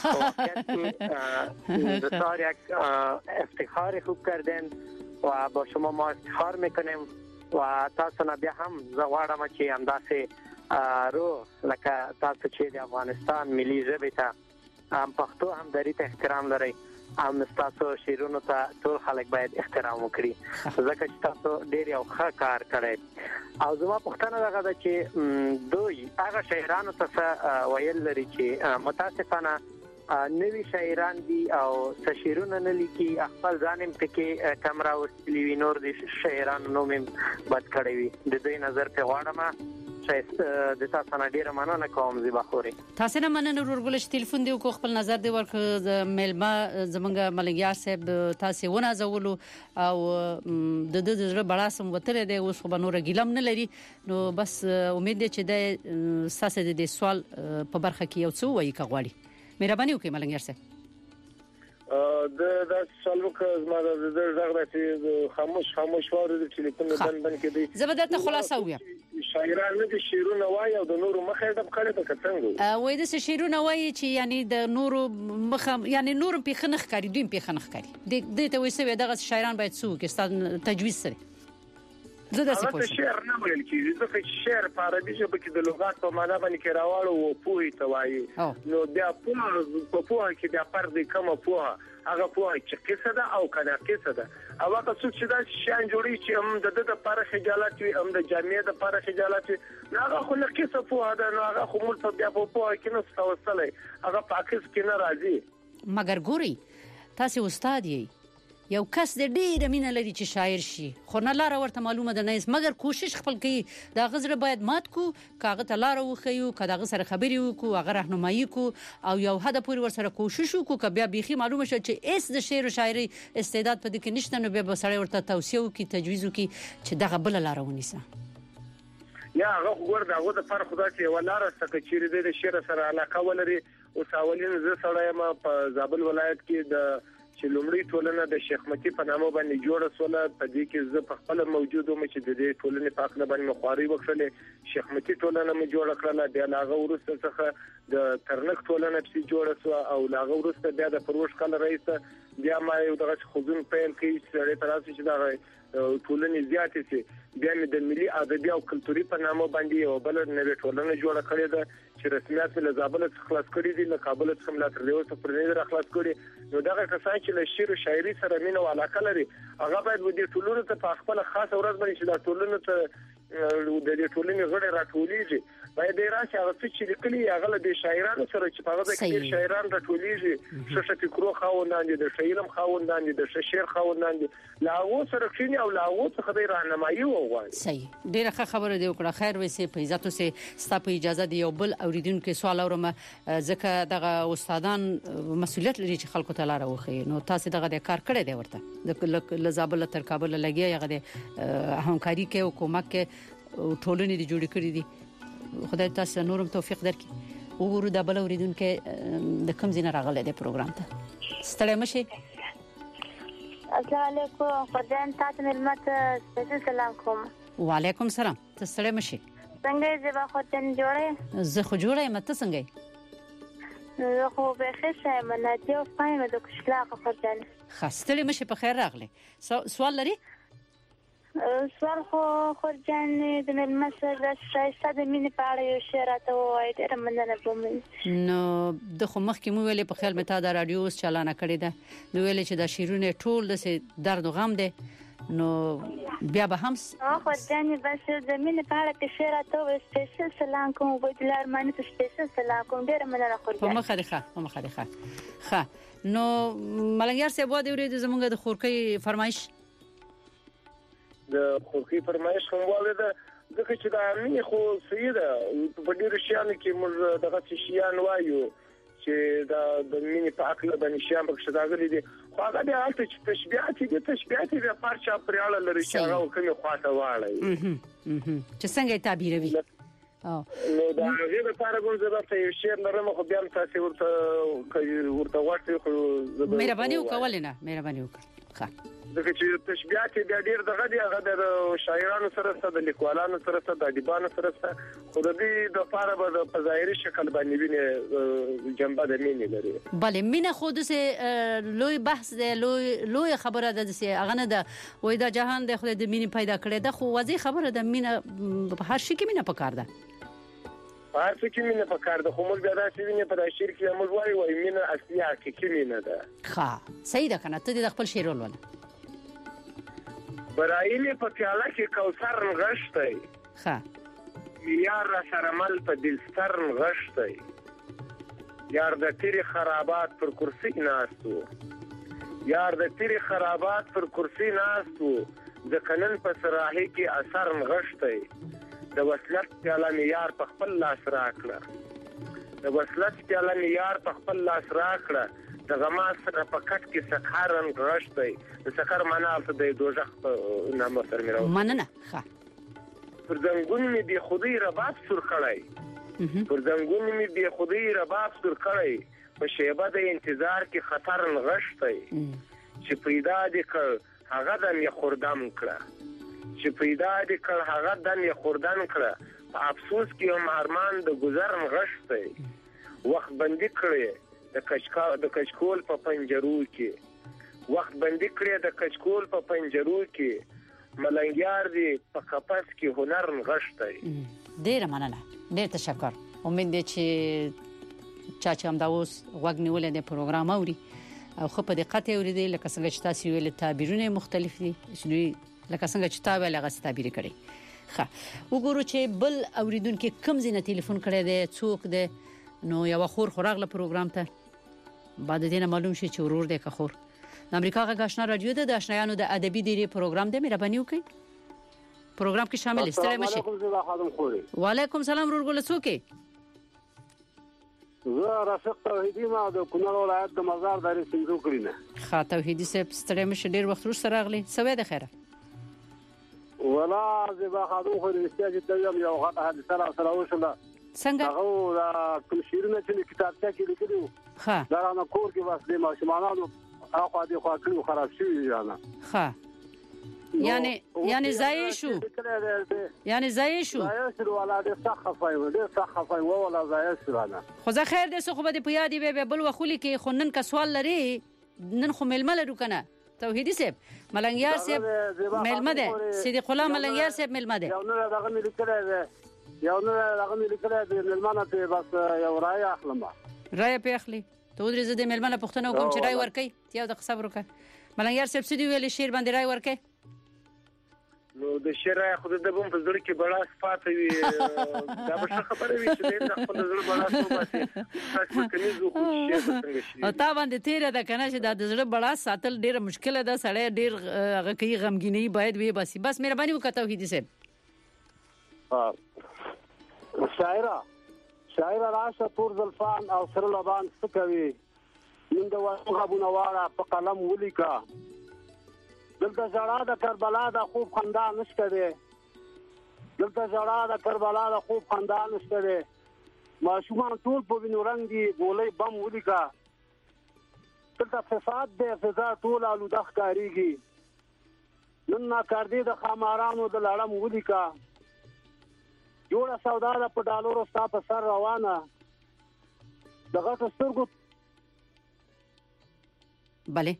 Speaker 8: بسیار یک افتخار خوب کردین و با شما ما افتخار میکنیم و تاسو نه بیا هم زه غواړم چې همداسې رو لکه تاسو چې د افغانستان ملي ژبې ته هم پښتو هم دري ته احترام لرئ هم تاسو شعرونو ته ټول خلک باید احترام وکړي ځکه چې تاسو ډېر یو ښه کار کړی او زما پوښتنه دغه ده چې دوی هغه شاعرانو ته ویل لري چې متاسفانه نوی شاعران دي او شعرونه نه لیکي خپل ځان هم پکې کم راوستلي وي نور د شاعرانو نوم هم بد کړی وي د دوی نظر په غواړم د تاسو نه ډیره مننه کوم زیبا خوري
Speaker 4: تاسو نه مننه ورغول چې ټلیفون دی کو خپل نظر دی ورک ملما زمونږ ملګری صاحب تاسو ونه زولو او د د زړه بڑاسم وتره دی اوس خو بنور ګلم نه لري نو بس امید دی چې د ساسه د سوال په برخه کې یو څه وایي کغواړي مهرباني وکړئ ملګری صاحب
Speaker 7: د د سوالوک زما د زغره چې خاموش خاموش واره د ټلیفون بند بند کې دی
Speaker 4: زبردست خلاصه ویم
Speaker 7: شاعران د شعرونه وایي او د نورو مخه ډب کړي په څنګه
Speaker 4: وای د شعرونه وایي چې یعنی د نورو مخه یعنی نور په خنخ کاری دوی په خنخ کاری د دې ته وایي دغه شاعران باید څو کې ستاسو تجویز سره زه د څه پوښتنه
Speaker 7: شعر نه ویل کیږي ځکه چې شعر په عربي ژبه کې د لغات په معنا باندې کې راوړو او پوهی ته وایي نو بیا په په پوهه کې بیا فرق کوم پوهه هغه پوهه چې قصه ده او کنه قصه ده او هغه څه چې دا شان جوړي چې هم د د لپاره خجالت وي هم د جامعې د لپاره خجالت وي هغه خو نه قصه پوهه ده نو هغه خو مول په بیا په پوهه کې نه ستوسلې هغه پاکس کې نه راځي
Speaker 4: مګر ګوري تاسو استاد یې یو کس د ډیره مینه لري چې شاعر شي خو نه لار ورته معلومه ده نه مګر کوشش خپل کوي دا غزره باید مات کو کاغه ته لار وخیو کداغه سره خبري وکړو هغه راهنمایي کو او یو هدف پورې ور سره کوشش وکړو ک بیا بيخي معلومه شي چې اس د شعر او شاعري استعداد په دې کې نشته نو بیا سره ورته توصيه وکړي تجویز وکړي چې دغه بل لار ونیسه
Speaker 7: یا هغه ورته هغه د فرق خدای چې ولاره سکه چیرې د شعر سره علاقه ولري او ساولین زه سره ما په زابل ولایت کې د چې لومړی ټولنه د شیخ متی په نامه باندې جوړه سوله په دې کې زه په خپل موجود وم چې د دې ټولنې په اړه باندې مخاري وکړلې شیخ متی ټولنه مې جوړه کړله بیا لاغه ورسته څخه د ترنک ټولنه په جوړه سو او لاغه ورسته بیا د پروش کال رئیس بیا ما یو دغه خودون پیل کې چې تراسي چې دا ټولنې زیاتې سي بیا مې د ملي ادبي او کلتوري په نامه باندې یو بل نوې ټولنه جوړه کړې ده چې رسمیت له زابل څخه خلاص کړي دي له کابل څخه ملاتړ دی او پر دې را خلاص کړي نو دغه کسان چې له شعر او شاعري سره مینه او علاقه لري هغه باید د دې ټولنې ته په خپل خاصه ورځ باندې چې د ټولنې ته د دې ټولنې غړي راټولېږي باید راشي هغه چې لیکلي هغه له شاعرانو سره چې په هغه کې شاعران راټولېږي شوشه فکرو خاوندان دي د شعرم خاوندان دي د شعر خاوندان دي لا و سره کینی او لا و څخه د راهنمایي وغواړي
Speaker 4: صحیح ډیره ښه خبره دی وکړه خیر وسی په عزت سه ستا په اجازه دی یو بل اوریدونکو سوال اورم ځکه دغه استادان مسؤلیت لري چې خلکو ته لار وخی نو تاسو دغه د کار کړی دی ورته د لزابل تر کابل لګي هغه د همکاري کې او کومک کې ټولنې دی جوړ کړی دي خدای تاسو نورم توفیق درکړي وګورو د بل اوریدونکو د کوم ځای راغله د پروګرام ته ستړی مشي
Speaker 9: السلام علیکم خدای تاسو ملمت سلام کوم
Speaker 4: وعلیکم السلام تاسو مشي
Speaker 9: څنګه زه به خدای جوړه
Speaker 4: زه خو جوړه یم ته څنګه
Speaker 9: زه خو به ښه یم نه دی او فایم د کښلاقه خدای
Speaker 4: خاصتلی مشي په خیر راغله سوال لري
Speaker 9: سوال خو خورجان د ملمسه د شایسته د مینې په اړه یو شعر راته وایي ډېره مننه کوم
Speaker 4: نو د خو مخکې مو ویلې په خیال مې تا د رادیو اوس چالانه کړې ده نو ویلې چې دا شعرونه ټول د درد او غم دي نو بیا به هم
Speaker 9: خورجان بس د مینې په اړه کې شعر راته وایي سپیشل سلام کوم وبدلار مانه ته سپیشل سلام کوم ډېره مننه خورجان
Speaker 4: په مخه ده په مخه ده ښه نو ملنګیار صاحب و دې ورې زمونږ د خورکۍ فرمایش
Speaker 7: د خورکۍ فرمایش هم واوریده ځکه چې دا مینې خو سیده په ډېرو شیانو کې موږ دغه شیان وایو چې دا د مینې په عقل باندې شیان پکې راغلي دي خو هغه بیا هلته چې تشبیهات دي تشبیهات بیا پارچا پرېاړه لري چې هغه کومې خواته واړی
Speaker 4: چې څنګه تعبیروي
Speaker 7: نو دا هغه لپاره کوم زړه یو شی لرم خو بیا تاسو ورته ورته واټي خو
Speaker 4: مهرباني وکول نه مهرباني وکړه ښه
Speaker 7: دغه چې تشبيهات د ډیر دغه دی هغه د شاعرانو سره سره د لیکوالانو سره سره د ادیبانو سره سره خو د دې د لپاره به په ظاهري شکل باندې ویني جنبه د مینې لري
Speaker 4: بله مینه خود سه لوی بحث دی لوی لوی خبره ده چې هغه نه ده وای دا جهان د خدای د مینې پیدا کړی ده خو واضح خبره ده مینه په هر شي کې مینه پکار ده
Speaker 7: هر څه کې مینه پکار ده خو موږ بیا دا چې ویني په شعر کې موږ وایو وای مینه اصلي حقیقي مینه ده
Speaker 4: ښه صحیح ده کنه ته د خپل شعر ولونه
Speaker 7: برایلی په پیاله کې کوثر نغشتای
Speaker 4: ښه
Speaker 7: یار سره مل په دلستر نغشتای یار د تیری خرابات پر کرسی ناستو یار د تیری خرابات پر کرسی ناستو د قانون په سراحي کې اثر نغشتای د وصلت پیاله یار په خپل لاس راکړه د وصلت پیاله یار په خپل لاس راکړه د غما سره په کټ کې سکارن غشتای د سکر معنا د دوزخ نامه سره میراو
Speaker 4: مننه ښه
Speaker 7: پر زنګون می بي خودي رباب سر کړای پر زنګون می بي خودي رباب سر کړای په شیبه د انتظار کې خطر غشتای چې پیدا دي کړ هغه د می خوردم کړه چې پیدا دي کړ هغه د می خوردن کړه په افسوس کې هم ارمان د گذر غشتای وخت بندي کړی د کچکا د کچکول په پنجرو کې وخت بندي کړی د کچکول په پنجرو کې ملنګیار دی په قفس کې هنر نغشتای
Speaker 4: ډیر مننه ډیر تشکر امید دی چې چا چې هم دا اوس غوږ نیولې د پروګرام اوري او خو په دقت اوریدل لکه څنګه چې تاسو ویل تعبیرونه مختلف دي چې لکه څنګه چې تاسو ویل هغه تعبیر کړي ښه وګورو چې بل اوریدونکو کوم ځینه ټلیفون کړی دی څوک دی نو یو خور خوراغله پروګرام ته بعد دینه معلوم شي چې ورور دی که خور د امریکا غږ آشنا رادیو ده د آشنایانو د ادبي ډیری پروګرام دی مهرباني وکړئ پروګرام کې شامل استلام شي وعلیکم السلام ورور ګل څوک
Speaker 10: زه راشق توحیدی ما د کونړ ولایت د مزار داري سندو کړینه
Speaker 4: ښه توحیدی صاحب ستړي مشه ډیر وخت وروسته راغلی سوي د خیره
Speaker 10: ولا زبا خادم خو رښتیا چې تل یو غټه حادثه سره وشله
Speaker 4: څنګه
Speaker 10: هغه دا کوم شیرونه چې کتابچه کې لیکلو
Speaker 4: ها
Speaker 10: دا نه کور کې واسه د ماشومانو اخو دې خو کړو خراب شي یانه
Speaker 4: ها یعنی یعنی ضایع شو یعنی ضایع شو
Speaker 10: ضایع شو ولا دې صحفای و دې صحفای و ولا ضایع شو نه
Speaker 4: خو زه خیر دې خو به په یادې به بل وخولي کې خنن کا سوال لري نن خو ململ لرو کنه توحیدی صاحب ملنګیار صاحب ملمه ده صدیق الله ملنګیار صاحب ملمه ده
Speaker 10: یو نه دغه ملي کړه یو نه هغه ملي کړه د ملمانه ته بس یو رای اخلم
Speaker 4: رای په اخلي ته ودرې زده ملمانه پښتنه کوم چې رای ورکې یو د صبر وکړه ملنګیار صاحب سړي ویل شیر باندې رای ورکې
Speaker 7: نو د شیر خو د بم په ځړ کې بڑا صفات وي دا به خبره وي چې د خپل ځړ بڑا صفات تاسو کنيزو خو شي څنګه شي
Speaker 4: او تا باندې تیر ده کنه چې د ځړ بڑا ساتل ډیر مشکل ده سړی ډیر هغه کوي غمګینی باید وي بس بس مهرباني وکړه توحیدی صاحب
Speaker 10: ها شاعره شاعره راشه تور زلفان او سر لبان سکوي من د وغه بنواړه په قلم ولیکا دلته زړه د کربلا د خوب خندا نشته دی دلته زړه د کربلا د خوب خندا نشته دی ماشومان ټول په وینو رنگ دي ګولې بم ولیکا دلته فساد دی فضا ټول آلوده ښکاریږي نن نا کار دی د خامارانو د لړم ولیکا جوړه سودا د په ډالرو ستا په سر روانه دغه سترګو
Speaker 4: بله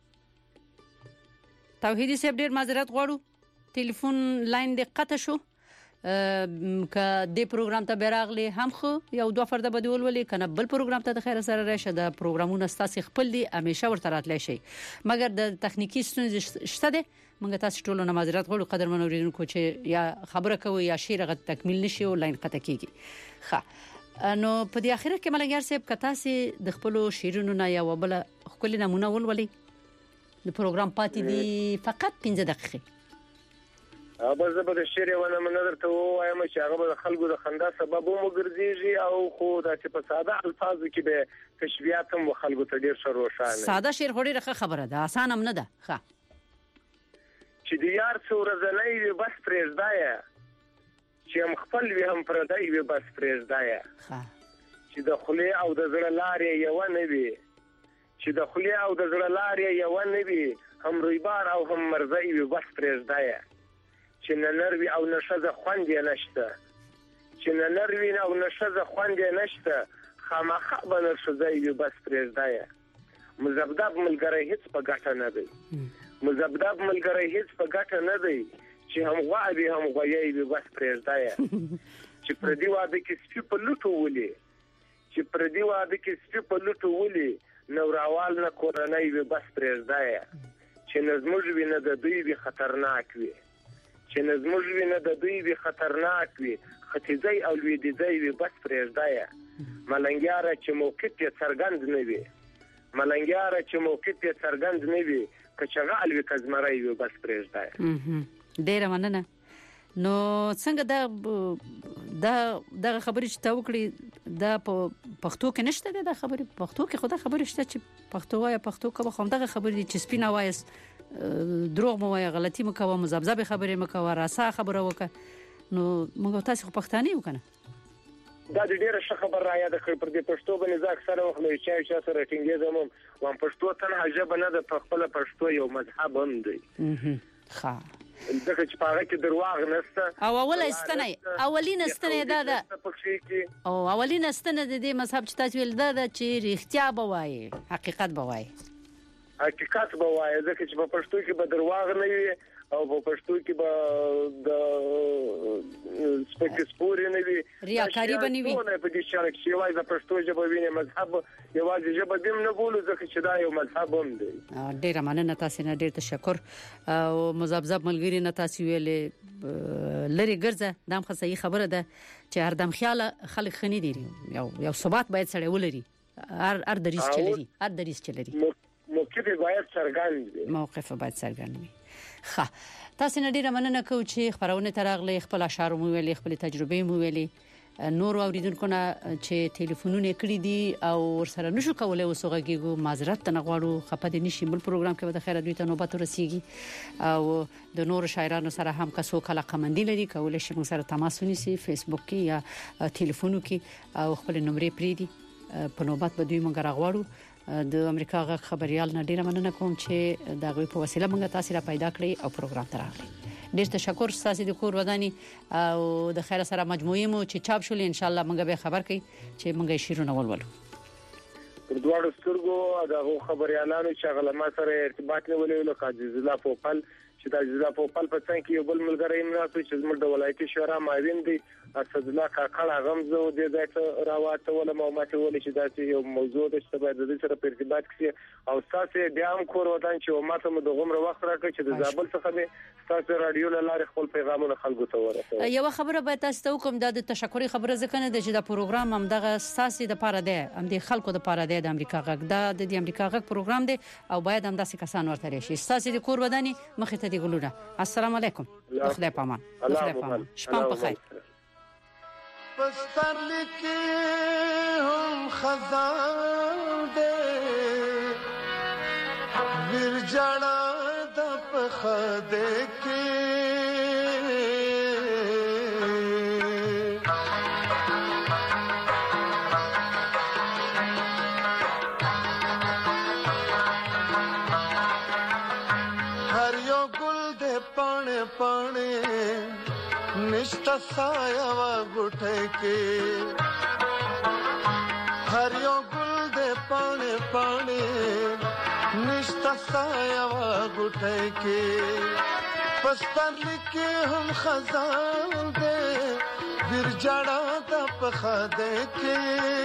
Speaker 4: توحیدی صاحب ډیر معذرت غواړو ټلیفون لاین د قطع شو ک د پروګرام ته بیراغلی هم خو یو دوه فرده بدول ولې کنه بل پروګرام ته د خیر سره راشه د پروګرامونو ستاسو خپل دي همیشه ورته راتلی شي مګر د تخنیکی ستونزې شته ده موږ تاسو ټول نه معذرت غواړو قدر منوریدونکو چې یا خبره کوي یا شعر غو تکمیل نشي او لاین قطع کیږي ښه نو په دې اخره کې ملنګیار صاحب کتا سي د خپل شعرونو نه یا وبله خپل نمونه ولولي د پروګرام پاتې دي فقط پنځه دقیقې
Speaker 7: اوبه زه به د شعر یو نمونه درته ووایم چې هغه به د خلکو د خندا سبب هم وګرځېږي او خو دا چې په ساده الفاظو کې به تشبیهات هم خلکو ته ډېر ښه روښانه
Speaker 4: ساده شعر خو ډېره ښه خبره ده اسانه هم نه ده ښه
Speaker 7: چې د یار څو ورځنۍ وي بس پرېږده یې چې هم خپل وي هم پردی وي بس پرېږدایه چې د خولې او د زړه لارې یوه نه وي چې د خولې او د زړه لارې یوه نه وي هم رویبار او هم مرزی وي بس پرېږدایه چې نه نر وي او نه ښځه خوند یې نشته چې نه نر وي او نه ښځه خوند یې نشته خامخا به نر ښځی وي بس پرېږدایه مزبدب ملګری هېڅ په ګټه نه دی مزبدب ملګری هېڅ په ګټه نه دی چې هم غوا وي هم غویی وي بس پرېږدایه چې پردي واده کې سپي په لوټو ولي چې پردي واده کې سپي په لوټو ولي نوراوال نه کورنۍ وي بس پرېږدایه چې نه زموږ وي نه د دوی وي خطرناک وي چې نه زموږ وي نه د دوی وي خطرناک وي ختیځی او لویدیځی وي بس پرېږدایه ملنګیاره چې موقف یې څرګند نه وي ملنګیاره چې موقف یې څرګند نه وي که چغال وي که زمری وي بس پرېږدایه
Speaker 4: ډیره مننه نو څنګه دا دا دغه خبرې چې تا وکړې دا په پښتو کې نشته دا خبرې په پښتو کې خو دا خبرې شته چې پښتو وایي پښتو کوم خو دغه خبرې دي چې سپینه وایي دروغ مو وایي غلطي مو کوه مزبذب خبرې مو کوه راسا خبره وکړه نو موږ تاسو خو پښتانه یو کنه
Speaker 7: دا ډیره ښه خبر را یاد کړ پر دې پښتو باندې ځکه سره وخت نو چې چې سره ټینګې زموم وان پښتو تنه ژبه نه د خپل پښتو یو مذهب هم دی
Speaker 4: ښه
Speaker 7: دغه چې پاره کې درواغ نشته
Speaker 4: او اول استنه اولین استنه دا ده او اولین استنه د دې مذهب چې تاسو ویل دا چې رښتیا بوایي حقیقت بوایي
Speaker 7: حقیقت بوایي ځکه چې په پښتو کې به درواغ نه وي او په پښتو کې به د سپکسپوري نه وي
Speaker 4: ریاکاری به نه وي
Speaker 7: نه په دې شرک چې وایي د پښتو ژبه ویني مذهب یوازې ژبه دیم نه بولو ځکه چې دا یو مذهب هم دی
Speaker 4: ډیره مننه تاسو نه ډیر تشکر او مزبذب ملګری نه تاسو ویلې لری ګرځه دا هم صحیح خبره ده چې هردم خیال خلک خني دي یو یو ثبات باید سره ولري هر هر دریس چلري هر دریس چلري
Speaker 7: موقف باید څرګند وي
Speaker 4: موقف باید څرګند وي ښه تاسو نه ډیره مننه کوم چې خبرونه ترغلي خپل اشعار مو ویلي خپل تجربه مو ویلي نور اوریدونکو نه چې ټلیفونونه کړی دي او ورسره نشو کولای وسوغږیږو معذرت نه غواړو خپه دي نشي بل پروګرام کې به د خیر دوی ته نوبت ورسیږي او د نور شاعرانو سره هم کسو کله قمندي لري کولای شي موږ سره تماس ونیسي فیسبوک کې یا ټلیفونو کې او خپل نمبر پریدي په نوبت به دوی موږ راغواړو د امریکا غ خبريال نه ډیره مننه کوم چې دا غوي په وسیله موږ تاسو را پیدا کړی او پروګرام ته راغلی ډیر تشکر تاسو د کور ودانی او د خیر سره مجموعي مو چې چاپ شول ان شاء الله موږ به خبر کړي چې موږ شیرونه ولولو
Speaker 7: پر دواړو سترګو دا خبريالانو چې غلما سره ارتباط نیولې لکه عزیز الله پوپل چې د عزیز الله پوپل په څنګه کې یو بل ملګری مراسو چې زموږ د ولایتي شورا معاون دي اسد الله کاکړه غمزه او د ځای راواته ولا معلومات ول چې دا یو موضوع د څه باید د سره په ارتباط کې او تاسو بیا هم کور ودان چې ماته مو د غمر وخت راکړي چې د زابل څخه به تاسو رادیو لاله خپل پیغامونه خلکو ته ورسوي
Speaker 4: یو خبره به تاسو ته کوم د تشکر خبره ځکه نه چې دا پروګرام هم دغه ساسي د پاره دی هم د خلکو د پاره دی د امریکا غږ دا د امریکا غږ پروګرام دی او باید هم داسې کسان ورته راشي تاسو د کور ودانی مخه ته دی ګلونه السلام علیکم خدای پامان خدای پامان شپه په خیر
Speaker 11: پستر لکی هم خزان دے ورجانا دا پخدے کی ہر یو گل دے پانے پانے نشتا سایہ وا گٹھے کے ہر یو گل دے پانے پانے نشتا سایہ وا گٹھے کے پستر لکے ہم خزان دے برجاڑا دا پخا دے کے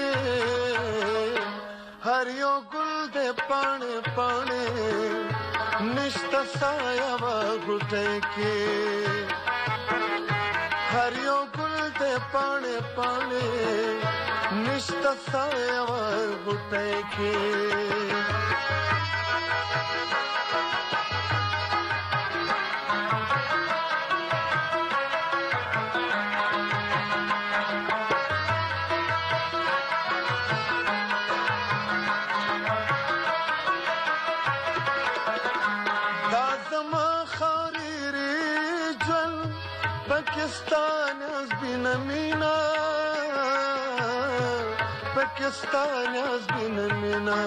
Speaker 11: ہر یو گل دے پانے پانے نشتا سایہ وا گٹھے کے ہر یو گل دے پانے پانے نشتا سایہ وا گٹھے کے Pakistan has been a mina Pakistan has been a mina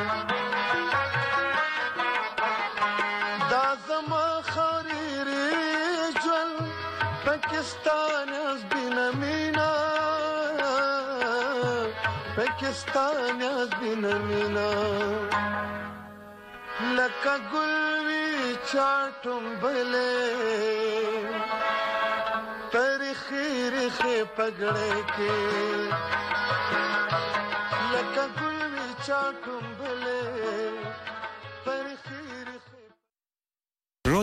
Speaker 11: دا زما خریری جل Pakistan has been a mina Pakistan has been a mina लका गुलवी चाटुम भले तरीखी रिखे पगड़े के लका गुलवी चाटुम